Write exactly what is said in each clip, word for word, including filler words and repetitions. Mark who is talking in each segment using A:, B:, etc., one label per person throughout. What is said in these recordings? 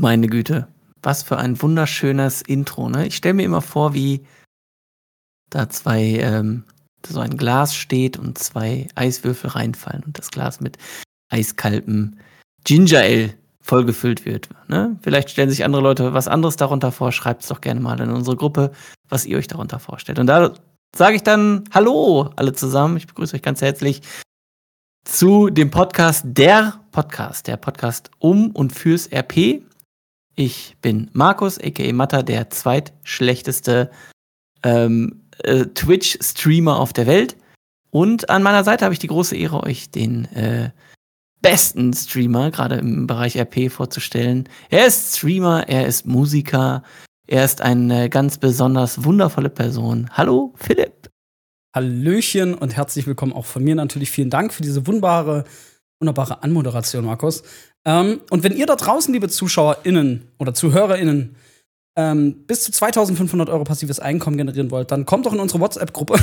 A: meine Güte. Was für ein wunderschönes Intro, ne? Ich stelle mir immer vor, wie da zwei, ähm, so ein Glas steht und zwei Eiswürfel reinfallen und das Glas mit eiskaltem Ginger Ale vollgefüllt wird. Ne? Vielleicht stellen sich andere Leute was anderes darunter vor. Schreibt es doch gerne mal in unsere Gruppe, was ihr euch darunter vorstellt. Und da sage ich dann Hallo alle zusammen. Ich begrüße euch ganz herzlich zu dem Podcast, der Podcast, der Podcast um und fürs R P. Ich bin Markus, aka Matta, der zweitschlechteste ähm, äh, Twitch-Streamer auf der Welt. Und an meiner Seite habe ich die große Ehre, euch den äh, besten Streamer, gerade im Bereich R P, vorzustellen. Er ist Streamer, er ist Musiker, er ist eine ganz besonders wundervolle Person. Hallo, Philipp.
B: Hallöchen und herzlich willkommen auch von mir natürlich. Vielen Dank für diese wunderbare, wunderbare Anmoderation, Markus. Ähm, und wenn ihr da draußen, liebe ZuschauerInnen oder ZuhörerInnen, ähm, bis zu zweitausendfünfhundert Euro passives Einkommen generieren wollt, dann kommt doch in unsere WhatsApp-Gruppe.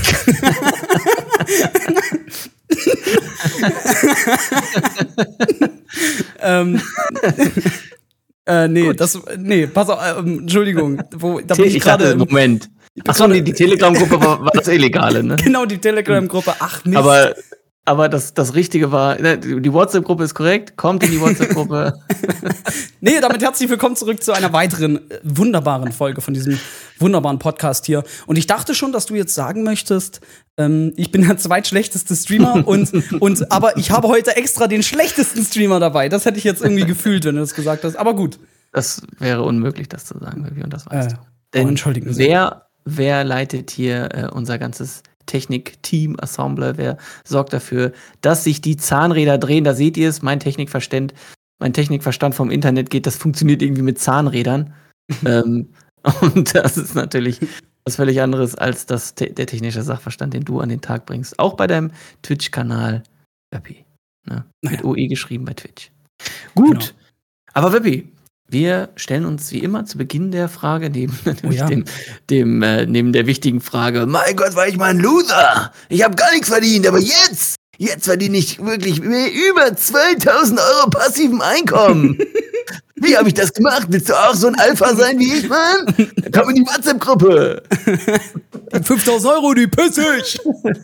B: ähm, äh, nee, Gut. das, nee, pass auf, äh, Entschuldigung. Wo, da bin ich gerade.
A: Moment. Achso, die, die Telegram-Gruppe war, war das Illegale, ne?
B: Genau, die Telegram-Gruppe. Ach, Mist.
A: Aber, aber das, das Richtige war, die WhatsApp-Gruppe ist korrekt. Kommt in die WhatsApp-Gruppe.
B: Nee, damit herzlich willkommen zurück zu einer weiteren äh, wunderbaren Folge von diesem wunderbaren Podcast hier. Und ich dachte schon, dass du jetzt sagen möchtest, ähm, ich bin der zweitschlechteste Streamer und, und aber ich habe heute extra den schlechtesten Streamer dabei. Das hätte ich jetzt irgendwie gefühlt, wenn du das gesagt hast. Aber gut.
A: Das wäre unmöglich, das zu sagen, und das weißt
B: äh,
A: du. Denn
B: oh, entschuldigen Sie.
A: Wer, wer leitet hier äh, unser ganzes Technik-Team, Ensemble, wer sorgt dafür, dass sich die Zahnräder drehen? Da seht ihr es, mein Technikverstand, mein Technikverstand vom Internet geht, das funktioniert irgendwie mit Zahnrädern. ähm, und das ist natürlich was völlig anderes als das, der technische Sachverstand, den du an den Tag bringst. Auch bei deinem Twitch-Kanal Webby. Ne? Naja. Mit O E geschrieben bei Twitch. Gut, genau. Aber Webby, wir stellen uns wie immer zu Beginn der Frage, neben, oh ja. dem, dem, äh, neben der wichtigen Frage, mein Gott, war ich mal ein Loser. Ich habe gar nichts verdient, aber jetzt, jetzt verdiene ich wirklich über zweitausend Euro passiven Einkommen. Wie habe ich das gemacht? Willst du auch so ein Alpha sein wie ich, Mann? Dann komm in die WhatsApp-Gruppe.
B: Die fünftausend Euro, die piss ich.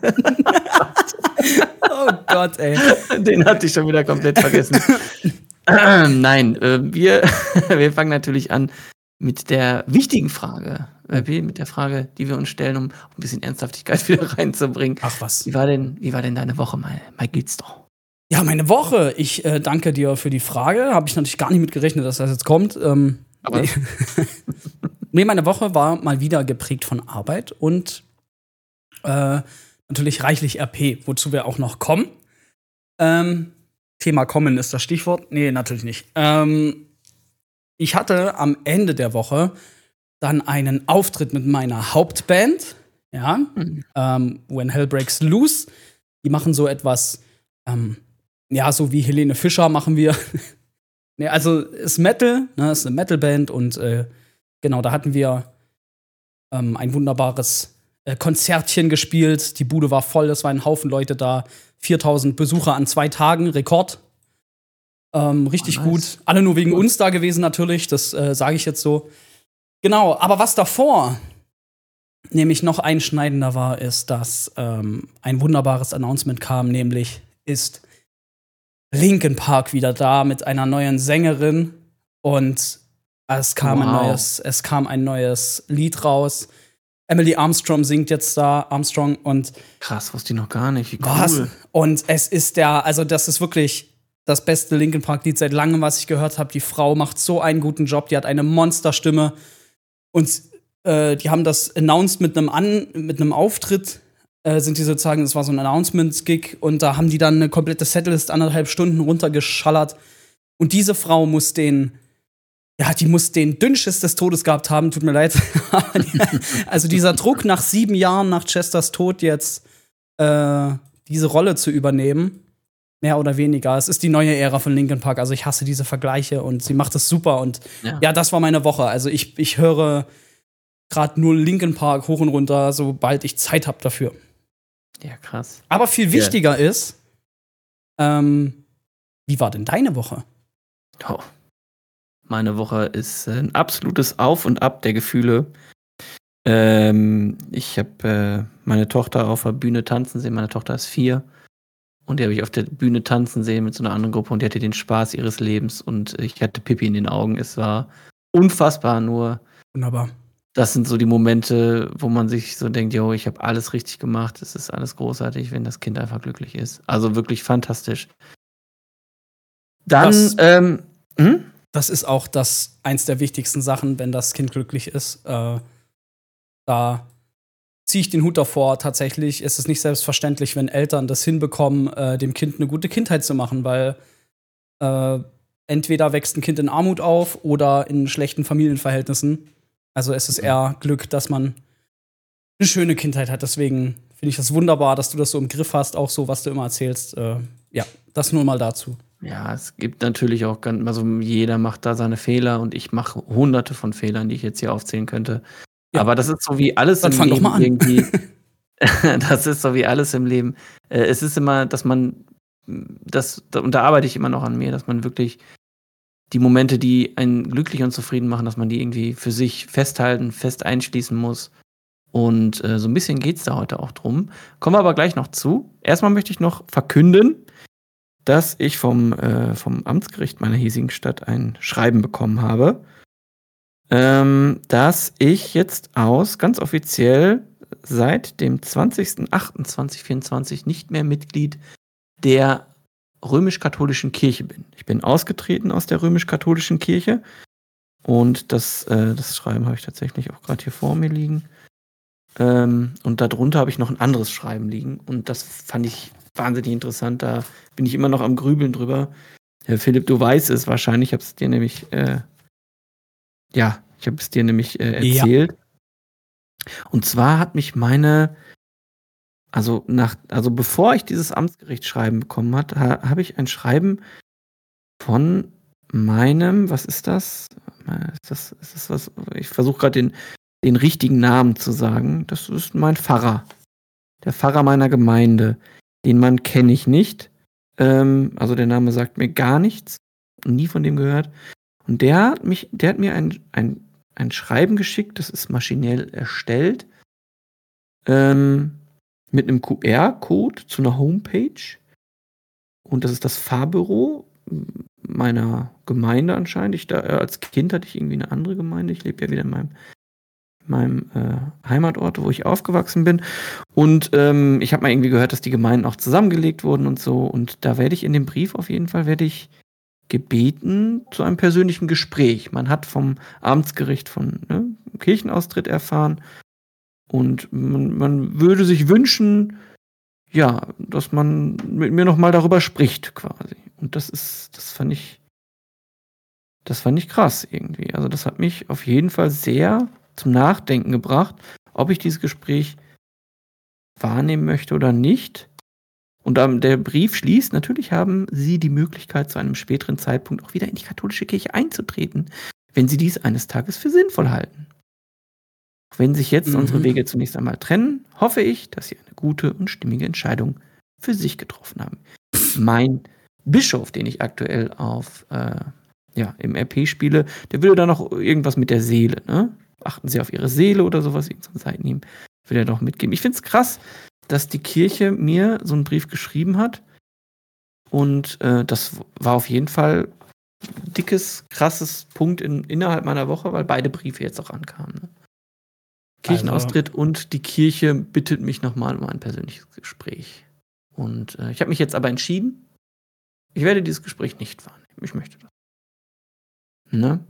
B: Oh Gott, ey.
A: Den hatte ich schon wieder komplett vergessen. Nein, äh, wir, wir fangen natürlich an mit der wichtigen Frage. Äh, mit der Frage, die wir uns stellen, um ein bisschen Ernsthaftigkeit wieder reinzubringen.
B: Ach was.
A: Wie war denn, wie war denn deine Woche, mal, mal geht's doch?
B: Ja, meine Woche. Ich äh, danke dir für die Frage. Habe ich natürlich gar nicht mit gerechnet, dass das jetzt kommt. Ähm,
A: Aber
B: nee. nee, meine Woche war mal wieder geprägt von Arbeit und äh, natürlich reichlich R P, wozu wir auch noch kommen. Ähm, Thema kommen ist das Stichwort. Nee, natürlich nicht. Ähm, ich hatte am Ende der Woche dann einen Auftritt mit meiner Hauptband, ja, mhm. ähm, When Hell Breaks Loose. Die machen so etwas, ähm, ja, so wie Helene Fischer machen wir. nee, also ist Metal, ne, ist eine Metalband und äh, genau, da hatten wir ähm, ein wunderbares äh, Konzertchen gespielt. Die Bude war voll, es waren ein Haufen Leute da. viertausend Besucher an zwei Tagen, Rekord. Ähm, richtig oh, nice. Gut. Alle nur wegen gut. uns da gewesen natürlich, das äh, sage ich jetzt so. Genau, aber was davor nämlich noch einschneidender war, ist, dass ähm, ein wunderbares Announcement kam, nämlich ist Linkin Park wieder da mit einer neuen Sängerin und es kam, wow. ein, neues, es kam ein neues Lied raus. Emily Armstrong singt jetzt da, Armstrong und
A: krass, wusste ich noch gar nicht, wie cool.
B: Was? Und es ist der, also das ist wirklich das beste Linkin Park Lied seit langem, was ich gehört habe. Die Frau macht so einen guten Job, die hat eine Monsterstimme und äh, die haben das announced mit einem An mit einem Auftritt, äh, sind die sozusagen, das war so ein Announcement-Gig und da haben die dann eine komplette Setlist anderthalb Stunden runtergeschallert und diese Frau muss den Ja, die muss den Dünnschiss des Todes gehabt haben, tut mir leid. Also dieser Druck nach sieben Jahren nach Chesters Tod jetzt äh, diese Rolle zu übernehmen, mehr oder weniger. Es ist die neue Ära von Linkin Park, also ich hasse diese Vergleiche und sie macht es super und ja, ja das war meine Woche. Also ich, ich höre gerade nur Linkin Park hoch und runter, sobald ich Zeit habe dafür.
A: Ja, krass.
B: Aber viel wichtiger yeah. ist, ähm, wie war denn deine Woche?
A: Oh. meine Woche ist ein absolutes Auf und Ab der Gefühle. Ähm, ich habe äh, meine Tochter auf der Bühne tanzen sehen. Meine Tochter ist vier. Und die habe ich auf der Bühne tanzen sehen mit so einer anderen Gruppe. Und die hatte den Spaß ihres Lebens. Und ich hatte Pipi in den Augen. Es war unfassbar. Nur,
B: Wunderbar.
A: das sind so die Momente, wo man sich so denkt, yo, ich habe alles richtig gemacht. Es ist alles großartig, wenn das Kind einfach glücklich ist. Also wirklich fantastisch. Dann,
B: Das-
A: ähm, hm?
B: Das ist auch das eins der wichtigsten Sachen, wenn das Kind glücklich ist. Äh, da ziehe ich den Hut davor. Tatsächlich ist es nicht selbstverständlich, wenn Eltern das hinbekommen, äh, dem Kind eine gute Kindheit zu machen, weil äh, entweder wächst ein Kind in Armut auf oder in schlechten Familienverhältnissen. Also es ist eher Glück, dass man eine schöne Kindheit hat. Deswegen finde ich das wunderbar, dass du das so im Griff hast, auch so, was du immer erzählst. Äh, ja, das nur mal dazu.
A: Ja, es gibt natürlich auch ganz, also jeder macht da seine Fehler und ich mache hunderte von Fehlern, die ich jetzt hier aufzählen könnte.
B: Ja.
A: Aber das ist so wie alles
B: Dann
A: im
B: fang doch
A: Leben
B: mal an.
A: irgendwie. Das ist so wie alles im Leben. Äh, es ist immer, dass man, das, und da arbeite ich immer noch an mir, dass man wirklich die Momente, die einen glücklich und zufrieden machen, dass man die irgendwie für sich festhalten, fest einschließen muss. Und äh, so ein bisschen geht es da heute auch drum. Kommen wir aber gleich noch zu. Erstmal möchte ich noch verkünden, dass ich vom, äh, vom Amtsgericht meiner hiesigen Stadt ein Schreiben bekommen habe, ähm, dass ich jetzt aus ganz offiziell seit dem zwanzigsten achten zweitausendvierundzwanzig nicht mehr Mitglied der römisch-katholischen Kirche bin. Ich bin ausgetreten aus der römisch-katholischen Kirche und das, äh, das Schreiben habe ich tatsächlich auch gerade hier vor mir liegen. Ähm, und darunter habe ich noch ein anderes Schreiben liegen und das fand ich wahnsinnig interessant. Da bin ich immer noch am Grübeln drüber. Herr Philipp, du weißt es wahrscheinlich. Ich habe es dir nämlich, äh, ja, ich habe es dir nämlich äh, erzählt. Ja. Und zwar hat mich meine, also nach, also bevor ich dieses Amtsgerichtsschreiben bekommen hat, ha, habe ich ein Schreiben von meinem, was ist das? Ist das, ist das was? Ich versuche gerade den, den richtigen Namen zu sagen. Das ist mein Pfarrer. Der Pfarrer meiner Gemeinde. Den Mann kenne ich nicht. Ähm, also der Name sagt mir gar nichts. Nie von dem gehört. Und der hat mich, der hat mir ein, ein, ein Schreiben geschickt, das ist maschinell erstellt. Ähm, mit einem Q R-Code zu einer Homepage. Und das ist das Pfarrbüro meiner Gemeinde anscheinend. Ich da, als Kind hatte ich irgendwie eine andere Gemeinde. Ich lebe ja wieder in meinem meinem äh, Heimatort, wo ich aufgewachsen bin. Und ähm, ich habe mal irgendwie gehört, dass die Gemeinden auch zusammengelegt wurden und so. Und da werde ich in dem Brief auf jeden Fall, werde ich gebeten zu einem persönlichen Gespräch. Man hat vom Amtsgericht von ne, Kirchenaustritt erfahren. Und man, man würde sich wünschen, ja, dass man mit mir nochmal darüber spricht, quasi. Und das ist, das fand ich, das fand ich krass irgendwie. Also das hat mich auf jeden Fall sehr zum Nachdenken gebracht, ob ich dieses Gespräch wahrnehmen möchte oder nicht. Und ähm, der Brief schließt, natürlich haben Sie die Möglichkeit, zu einem späteren Zeitpunkt auch wieder in die katholische Kirche einzutreten, wenn Sie dies eines Tages für sinnvoll halten. Auch wenn sich jetzt mhm. unsere Wege zunächst einmal trennen, hoffe ich, dass Sie eine gute und stimmige Entscheidung für sich getroffen haben. Mein Bischof, den ich aktuell auf äh, ja, im R P spiele, der würde da noch irgendwas mit der Seele, ne? Achten Sie auf Ihre Seele oder sowas, irgendeine Seiten ihm, will er doch mitgeben. Ich finde es krass, dass die Kirche mir so einen Brief geschrieben hat. Und äh, das war auf jeden Fall ein dickes, krasses Punkt in, innerhalb meiner Woche, weil beide Briefe jetzt auch ankamen. Ne? Kirchenaustritt also. Und die Kirche bittet mich nochmal um ein persönliches Gespräch. Und äh, ich habe mich jetzt aber entschieden, ich werde dieses Gespräch nicht wahrnehmen. Ich möchte das. Ne?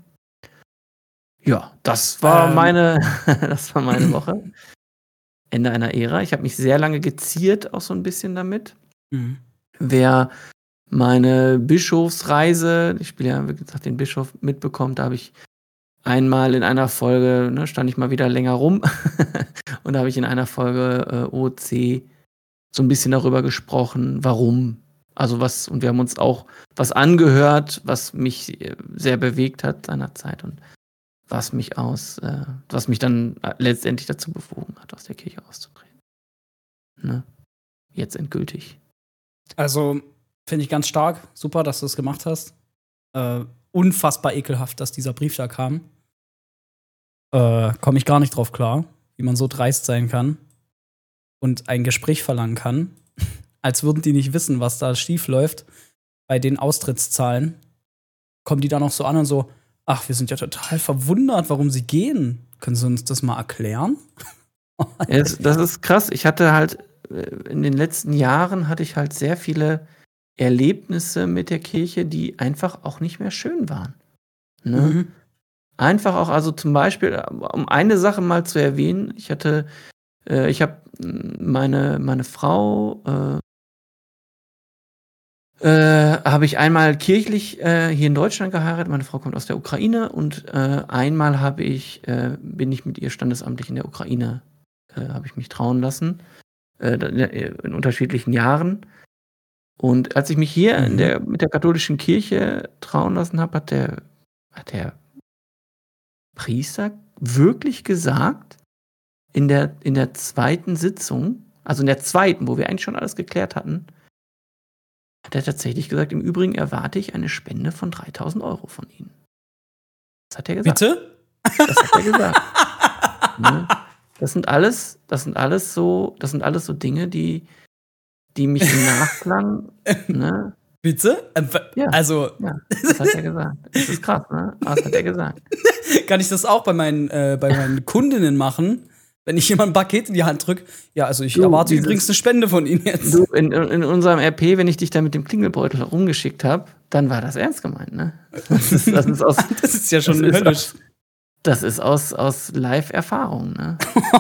A: Ja, das war ähm. meine, das war meine Woche. Ende einer Ära. Ich habe mich sehr lange geziert, auch so ein bisschen damit. Mhm. Wer meine Bischofsreise, ich spiele ja, wie gesagt, den Bischof mitbekommt, da habe ich einmal in einer Folge, ne, stand ich mal wieder länger rum und da habe ich in einer Folge äh, O C so ein bisschen darüber gesprochen, warum. Also was, und wir haben uns auch was angehört, was mich sehr bewegt hat seinerzeit und was mich aus, äh, was mich dann letztendlich dazu bewogen hat, aus der Kirche auszutreten. Ne? Jetzt endgültig.
B: Also, finde ich ganz stark. Super, dass du es gemacht hast. Äh, unfassbar ekelhaft, dass dieser Brief da kam. Äh, komme ich gar nicht drauf klar, wie man so dreist sein kann und ein Gespräch verlangen kann, als würden die nicht wissen, was da schief läuft bei den Austrittszahlen. Kommen die da noch so an und so, ach, wir sind ja total verwundert, warum sie gehen. Können Sie uns das mal erklären?
A: Ja, das, das ist krass. Ich hatte halt, in den letzten Jahren hatte ich halt sehr viele Erlebnisse mit der Kirche, die einfach auch nicht mehr schön waren. Ne?
B: Mhm.
A: Einfach auch, also zum Beispiel, um eine Sache mal zu erwähnen, ich hatte, äh, ich habe meine, meine Frau, äh, äh, habe ich einmal kirchlich äh, hier in Deutschland geheiratet. Meine Frau kommt aus der Ukraine und äh, einmal habe ich, äh, bin ich mit ihr standesamtlich in der Ukraine, äh, habe ich mich trauen lassen, äh, in unterschiedlichen Jahren. Und als ich mich hier
B: Mhm.
A: in der, mit der katholischen Kirche trauen lassen habe, hat der, hat der Priester wirklich gesagt, in der, in der zweiten Sitzung, also in der zweiten, wo wir eigentlich schon alles geklärt hatten, hat er tatsächlich gesagt, im Übrigen erwarte ich eine Spende von dreitausend Euro von Ihnen. Das hat er gesagt.
B: Bitte?
A: Das hat er gesagt. Ne? Das sind alles, das sind alles so, das sind alles so Dinge, die, die mich im Nachklang, ne?
B: Bitte? Ähm,
A: Ja.
B: Also,
A: Ja, das hat er gesagt. Das ist krass, ne? Aber das hat er gesagt.
B: kann ich das auch bei meinen, äh, bei meinen Kundinnen machen? Wenn ich jemand ein Paket in die Hand drücke, ja, also ich
A: Du,
B: erwarte
A: dieses-
B: übrigens eine Spende von Ihnen jetzt.
A: Du, in, in unserem R P, wenn ich dich da mit dem Klingelbeutel rumgeschickt habe, dann war das ernst gemeint, ne? Das ist, das ist aus,
B: Das ist ja schon
A: das ist
B: höllisch.
A: aus, das ist aus, aus Live-Erfahrung, ne?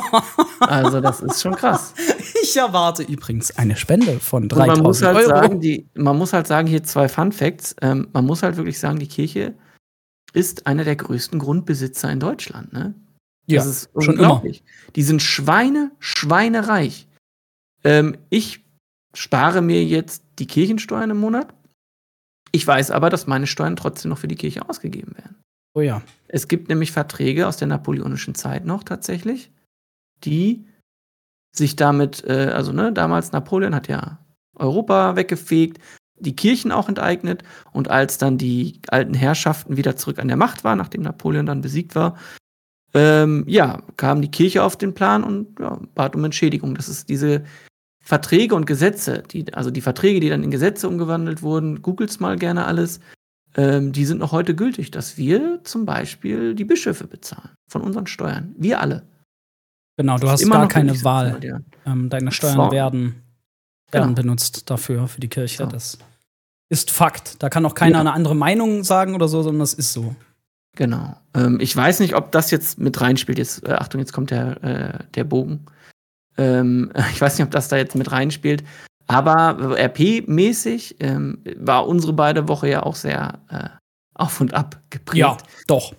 A: Also, das ist schon krass.
B: Ich erwarte übrigens eine Spende von
A: Und man muss
B: dreitausend
A: halt
B: Euro.
A: sagen, die, man muss halt sagen, hier zwei Fun Facts. Ähm, man muss halt wirklich sagen, die Kirche ist einer der größten Grundbesitzer in Deutschland, ne?
B: Ja,
A: Das ist
B: schon
A: unglaublich. Die sind Schweine, schweinereich. Ähm, ich spare mir jetzt die Kirchensteuern im Monat. Ich weiß aber, dass meine Steuern trotzdem noch für die Kirche ausgegeben werden.
B: Oh ja.
A: Es gibt nämlich Verträge aus der napoleonischen Zeit noch tatsächlich, die sich damit, äh, also ne, damals Napoleon hat ja Europa weggefegt, die Kirchen auch enteignet und als dann die alten Herrschaften wieder zurück an der Macht waren, nachdem Napoleon dann besiegt war, ähm, ja, kam die Kirche auf den Plan und ja, bat um Entschädigung. Das ist diese Verträge und Gesetze, die, also die Verträge, die dann in Gesetze umgewandelt wurden, googelt's mal gerne alles, ähm, die sind noch heute gültig, dass wir zum Beispiel die Bischöfe bezahlen von unseren Steuern. Wir alle.
B: Genau, du
A: Das
B: hast
A: ist immer
B: gar
A: noch
B: keine
A: gültig,
B: Wahl.
A: ja.
B: Ähm, deine Steuern
A: So.
B: werden, werden
A: Genau.
B: benutzt dafür, für die Kirche.
A: So.
B: Das ist Fakt. Da kann auch keiner
A: Ja.
B: eine andere Meinung sagen oder so, sondern das ist so.
A: Genau. Ähm, ich weiß nicht, ob das jetzt mit reinspielt. Jetzt, äh, Achtung, jetzt kommt der, äh, der Bogen. Ähm, ich weiß nicht, ob das da jetzt mit reinspielt. Aber R P-mäßig ähm, war unsere beide Woche ja auch sehr äh, auf und ab geprägt.
B: Ja, doch.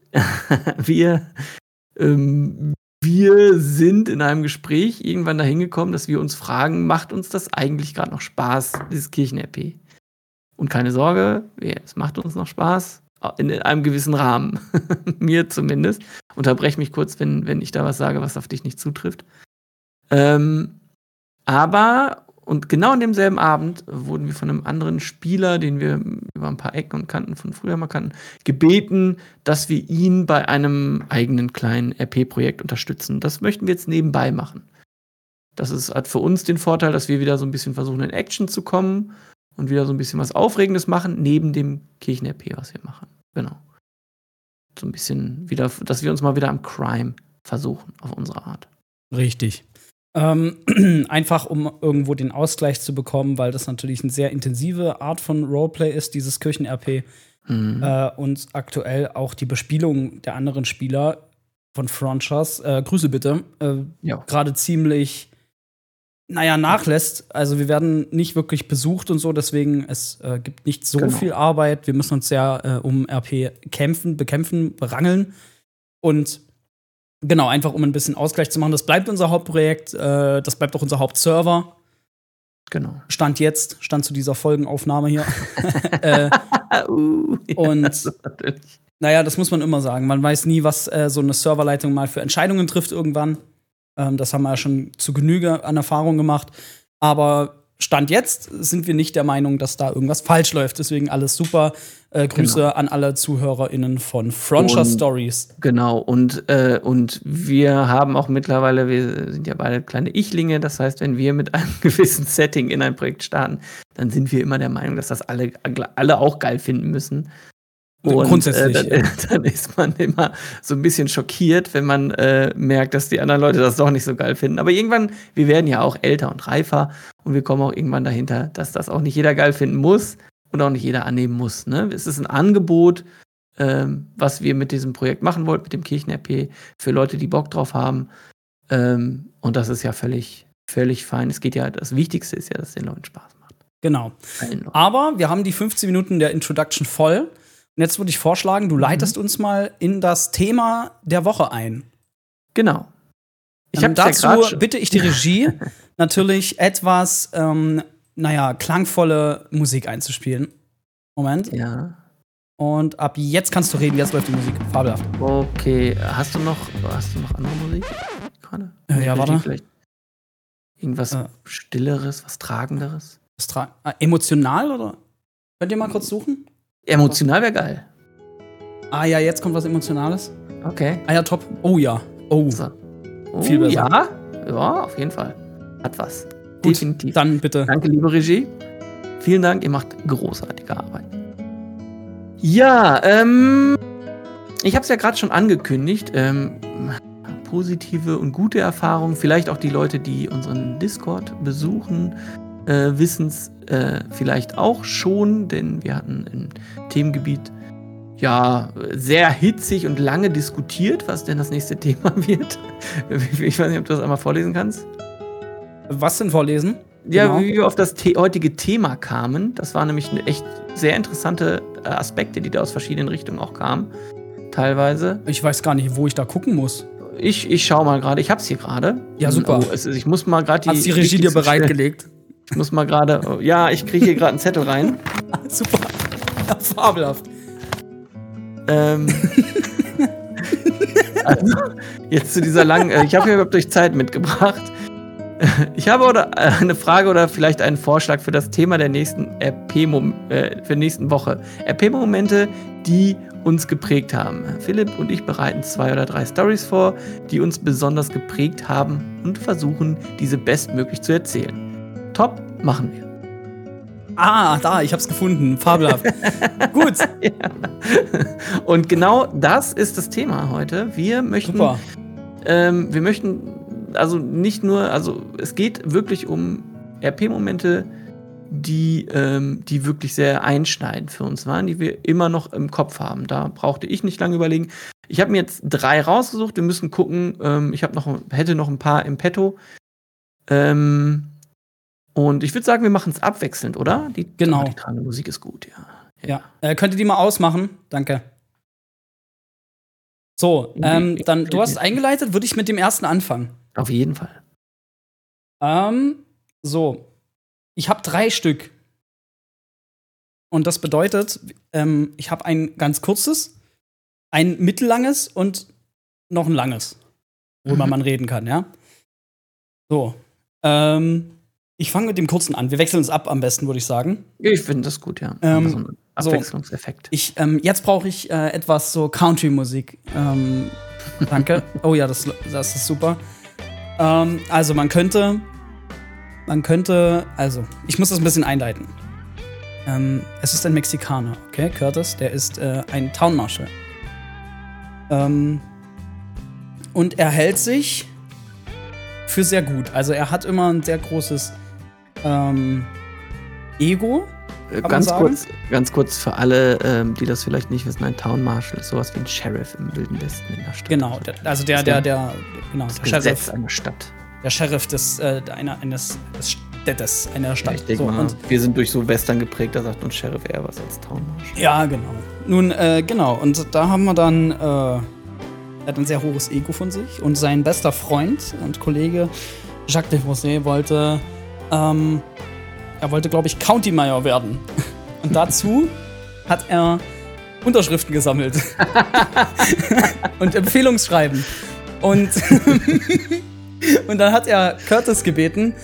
A: wir, ähm, wir sind in einem Gespräch irgendwann dahin gekommen, dass wir uns fragen, macht uns das eigentlich gerade noch Spaß, dieses Kirchen-R P? Und keine Sorge, ja, es macht uns noch Spaß, in, in einem gewissen Rahmen. Mir zumindest. Unterbrech mich kurz, wenn, wenn ich da was sage, was auf dich nicht zutrifft. Ähm, aber, und genau an demselben Abend wurden wir von einem anderen Spieler, den wir über ein paar Ecken und Kanten von früher mal kannten, gebeten, dass wir ihn bei einem eigenen kleinen R P-Projekt unterstützen. Das möchten wir jetzt nebenbei machen. Das ist, hat für uns den Vorteil, dass wir wieder so ein bisschen versuchen, in Action zu kommen und wieder so ein bisschen was Aufregendes machen, neben dem Kirchen-R P, was wir machen. Genau. So ein bisschen wieder, dass wir uns mal wieder am Crime versuchen, auf unsere Art.
B: Richtig. Ähm, einfach, um irgendwo den Ausgleich zu bekommen, weil das natürlich eine sehr intensive Art von Roleplay ist, dieses Kirchen-R P.
A: Mhm.
B: Äh, und aktuell auch die Bespielung der anderen Spieler von Frontiers, äh, Grüße bitte, äh,
A: Ja.
B: gerade ziemlich, naja, nachlässt. Also wir werden nicht wirklich besucht und so, deswegen es äh, gibt nicht so
A: Genau.
B: viel Arbeit. Wir müssen uns ja äh, um R P kämpfen, bekämpfen, berangeln. Und genau, einfach um ein bisschen Ausgleich zu machen. Das bleibt unser Hauptprojekt, äh, das bleibt auch unser Hauptserver.
A: Genau.
B: Stand jetzt, Stand zu dieser Folgenaufnahme hier. äh,
A: uh, ja,
B: und
A: das ist natürlich.
B: naja, das muss man immer sagen. Man weiß nie, was äh, so eine Serverleitung mal für Entscheidungen trifft irgendwann. Ähm, das haben wir ja schon zu Genüge an Erfahrung gemacht. Aber Stand jetzt sind wir nicht der Meinung, dass da irgendwas falsch läuft. Deswegen alles super. Äh, Grüße genau. an alle ZuhörerInnen von Frontier Stories.
A: Genau, und, äh, und wir haben auch mittlerweile, wir sind ja beide kleine Ichlinge, das heißt, wenn wir mit einem gewissen Setting in ein Projekt starten, dann sind wir immer der Meinung, dass das alle, alle auch geil finden müssen. Und
B: grundsätzlich.
A: Äh, dann, dann ist man immer so ein bisschen schockiert, wenn man äh, merkt, dass die anderen Leute das doch nicht so geil finden. Aber irgendwann, wir werden ja auch älter und reifer und wir kommen auch irgendwann dahinter, dass das auch nicht jeder geil finden muss und auch nicht jeder annehmen muss. Ne? Es ist ein Angebot, ähm, was wir mit diesem Projekt machen wollten, mit dem Kirchen-R P, für Leute, die Bock drauf haben. Ähm, und das ist ja völlig, völlig fein. Es geht ja, das Wichtigste ist ja, dass es den Leuten Spaß macht.
B: Genau. Aber wir haben die fünfzehn Minuten der Introduction voll. Und jetzt würde ich vorschlagen, du leitest mhm. uns mal in das Thema der Woche ein.
A: Genau.
B: Ich ähm, dazu ja bitte ich die Regie natürlich etwas, ähm, naja, klangvolle Musik einzuspielen. Moment.
A: Ja.
B: Und ab jetzt kannst du reden, jetzt läuft die Musik. Fabelhaft.
A: Okay, hast du noch, hast du noch andere Musik gerade?
B: Äh, ja, warte.
A: Vielleicht irgendwas äh. Stilleres, was Tragenderes?
B: Was tra- äh, emotional, oder? Könnt ihr mal kurz suchen?
A: Emotional wäre geil.
B: Ah ja, jetzt kommt was Emotionales.
A: Okay.
B: Ah ja, top. Oh ja. Oh.
A: So. Oh
B: Viel besser.
A: Ja, ja, auf jeden Fall. Hat was.
B: Gut,
A: definitiv.
B: Dann bitte.
A: Danke, liebe Regie. Vielen Dank, ihr macht großartige Arbeit. Ja, ähm, ich habe es ja gerade schon angekündigt. Ähm, positive und gute Erfahrungen. Vielleicht auch die Leute, die unseren Discord besuchen, äh, wissen es äh, vielleicht auch schon, denn wir hatten im Themengebiet ja sehr hitzig und lange diskutiert, was denn das nächste Thema wird. Ich weiß nicht, ob du das einmal vorlesen kannst.
B: Was denn vorlesen?
A: Ja,
B: Genau.
A: wie wir auf das The- heutige Thema kamen. Das waren nämlich eine echt sehr interessante äh, Aspekte, die da aus verschiedenen Richtungen auch kamen. Teilweise.
B: Ich weiß gar nicht, wo ich da gucken muss.
A: Ich, ich schau mal gerade. Ich hab's hier gerade.
B: Ja, super.
A: Oh, es ist, ich muss mal gerade die.
B: Hast die Regie dir bereitgelegt?
A: Ich muss mal gerade. Oh, ja, ich kriege hier gerade einen Zettel rein.
B: Super. Ja, fabelhaft.
A: Ähm. Also, jetzt zu dieser langen. Äh, ich habe hier überhaupt durch Zeit mitgebracht. Ich habe oder, äh, eine Frage oder vielleicht einen Vorschlag für das Thema der nächsten R P-Mom- äh, für nächsten Woche. R P-Momente, die uns geprägt haben. Philipp und ich bereiten zwei oder drei Stories vor, die uns besonders geprägt haben und versuchen, diese bestmöglich zu erzählen. Top, machen wir.
B: Ah, da, ich hab's gefunden. Fabelhaft. Gut.
A: Ja. Und genau das ist das Thema heute. Wir möchten,
B: Super.
A: Ähm, wir möchten also nicht nur, also es geht wirklich um R P-Momente, die, ähm, die wirklich sehr einschneidend für uns waren, die wir immer noch im Kopf haben. Da brauchte ich nicht lange überlegen. Ich habe mir jetzt drei rausgesucht. Wir müssen gucken. Ähm, ich hab noch, hätte noch ein paar im Petto. Ähm, und ich würde sagen, wir machen es abwechselnd, oder? Die,
B: Genau.
A: Die tragende Musik ist gut, ja.
B: Ja. ja. Äh, könnt ihr die mal ausmachen? Danke. So, ähm, dann, du hast eingeleitet, würde ich mit dem ersten anfangen.
A: Auf jeden Fall.
B: Ähm, so. Ich habe drei Stück. Und das bedeutet, ähm, ich habe ein ganz kurzes, ein mittellanges und noch ein langes, worüber mhm. man reden kann, ja? So. Ähm, ich fange mit dem kurzen an. Wir wechseln uns ab am besten, würde ich sagen.
A: Ich finde das gut, ja.
B: Ähm,
A: so ein Abwechslungseffekt.
B: So, ich, ähm, jetzt brauche ich äh, etwas so Country-Musik. Ähm, danke. Oh ja, das, das ist super. Ähm, also man könnte, man könnte, also ich muss das ein bisschen einleiten. Ähm, es ist ein Mexikaner, okay, Curtis, der ist äh, ein Town Marshal. Ähm, und er hält sich für sehr gut. Also er hat immer ein sehr großes ähm, Ego.
A: Ganz kurz, ganz kurz für alle, ähm, die das vielleicht nicht wissen, ein Town Marshal ist sowas wie ein Sheriff im Wilden Westen in der Stadt.
B: Genau, der, also der, der, der, genau,
A: das
B: der
A: Gesetz
B: Sheriff
A: einer Stadt.
B: Der Sheriff des, äh, einer, eines des Städtes, einer Stadt.
A: Ja, ich denke
B: so,
A: mal,
B: und
A: wir sind durch so Western geprägt, da sagt uns Sheriff eher was als Town Marshal.
B: Ja, genau. Nun, äh, genau, und da haben wir dann, äh, er hat ein sehr hohes Ego von sich und sein bester Freund und Kollege Jacques de Fossé wollte, ähm, er wollte, glaube ich, County Mayor werden. Und dazu hat er Unterschriften gesammelt. Und Empfehlungsschreiben. Und, und dann hat er Curtis gebeten,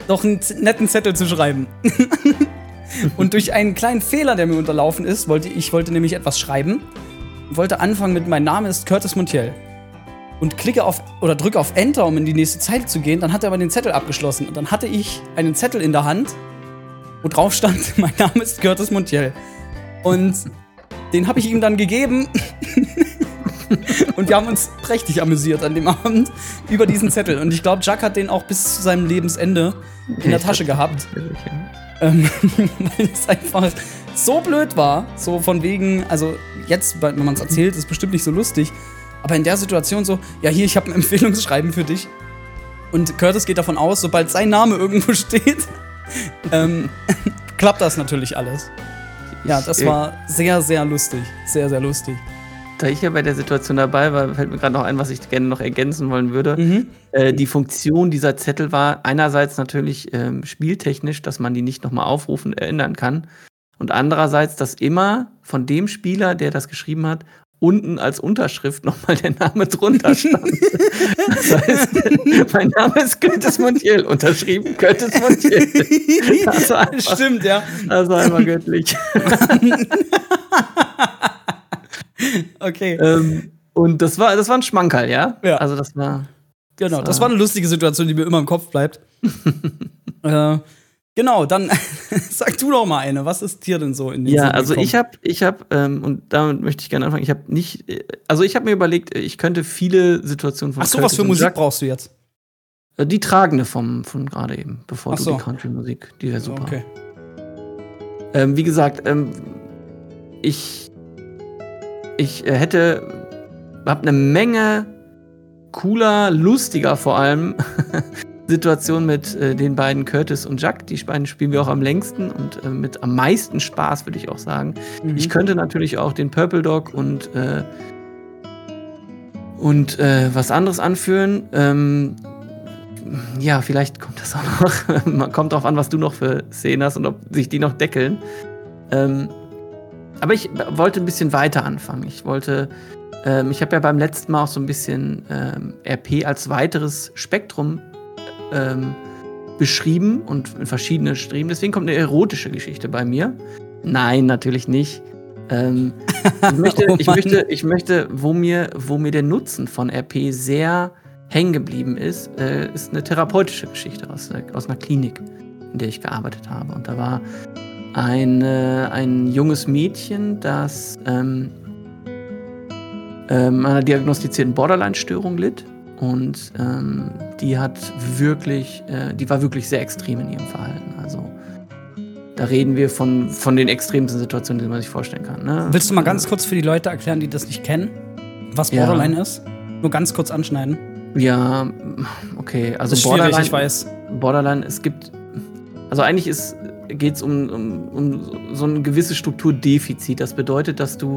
B: doch einen z- netten Zettel zu schreiben. Und durch einen kleinen Fehler, der mir unterlaufen ist, wollte ich wollte nämlich etwas schreiben, wollte anfangen mit mein Name ist Curtis Montiel und klicke auf oder drücke auf Enter, um in die nächste Zeile zu gehen. Dann hat er aber den Zettel abgeschlossen und dann hatte ich einen Zettel in der Hand, wo drauf stand, mein Name ist Curtis Montiel. Und den habe ich ihm dann gegeben. Und wir haben uns prächtig amüsiert an dem Abend über diesen Zettel. Und ich glaube, Jack hat den auch bis zu seinem Lebensende in der Tasche gehabt. Ähm, weil es einfach so blöd war. So von wegen, also jetzt, wenn man es erzählt, ist es bestimmt nicht so lustig. Aber in der Situation so, ja hier, ich habe ein Empfehlungsschreiben für dich. Und Curtis geht davon aus, sobald sein Name irgendwo steht, ähm, klappt das natürlich alles. Ja, das war sehr, sehr lustig. Sehr, sehr lustig.
A: Da ich ja bei der Situation dabei war, fällt mir gerade noch ein, was ich gerne noch ergänzen wollen würde. Mhm. Äh, die Funktion dieser Zettel war einerseits natürlich ähm, spieltechnisch, dass man die nicht nochmal aufrufen, erinnern kann. Und andererseits, dass immer von dem Spieler, der das geschrieben hat, unten als Unterschrift nochmal der Name drunter stand. Das heißt, mein Name ist Curtis Montiel, unterschrieben Curtis Montiel. Das war einfach,
B: stimmt, ja.
A: Das war einmal göttlich.
B: Okay.
A: Ähm, und das war, das war ein Schmankerl, ja?
B: Ja.
A: Also das war.
B: Genau, das war eine lustige Situation, die mir immer im Kopf bleibt. äh, genau, dann sag du doch mal eine. Was ist dir denn so in den
A: Ja,
B: Sinn
A: also
B: gekommen?
A: ich habe, ich habe, ähm, und damit möchte ich gerne anfangen. Ich habe nicht, also ich habe mir überlegt, ich könnte viele Situationen von
B: Ach so, was
A: Curtis
B: für
A: und
B: Musik
A: Jack,
B: brauchst du jetzt?
A: äh, die tragende vom, von gerade eben, bevor
B: Ach
A: du
B: so.
A: die Country-Musik, die wäre super.
B: Okay.
A: Ähm, wie gesagt, ähm, ich, ich äh, hätte, hab eine Menge cooler, lustiger vor allem Situationen mit äh, den beiden Curtis und Jack. Die beiden spielen wir auch am längsten und äh, mit am meisten Spaß, würde ich auch sagen.
B: Mhm.
A: Ich könnte natürlich auch den Purple Dog und äh, und äh, was anderes anführen. Ähm, ja, vielleicht kommt das auch noch. Man kommt drauf an, was du noch für Szenen hast und ob sich die noch deckeln. Ähm, aber ich wollte ein bisschen weiter anfangen. Ich wollte, ähm, ich habe ja beim letzten Mal auch so ein bisschen ähm, R P als weiteres Spektrum ähm, beschrieben und in verschiedene Streams. Deswegen kommt eine erotische Geschichte bei mir. Nein, natürlich nicht. Ähm, ich möchte,
B: Oh
A: ich
B: Mann.
A: möchte, ich möchte, wo mir, wo mir der Nutzen von R P sehr hängen geblieben ist, äh, ist eine therapeutische Geschichte aus, aus einer Klinik, in der ich gearbeitet habe. Und da war eine, ein junges Mädchen, das ähm, ähm, einer diagnostizierten Borderline-Störung litt. Und ähm, die hat wirklich, äh, die war wirklich sehr extrem in ihrem Verhalten. Also da reden wir von, von den extremsten Situationen, die man sich vorstellen kann. Ne?
B: Willst du mal ganz kurz für die Leute erklären, die das nicht kennen, was
A: Ja.
B: Borderline ist? Nur ganz kurz anschneiden.
A: Ja, okay. Also
B: Das ist schwierig,
A: Borderline,
B: ich weiß.
A: Borderline, es gibt, also eigentlich geht es um, um, um so ein gewisses Strukturdefizit. Das bedeutet, dass du,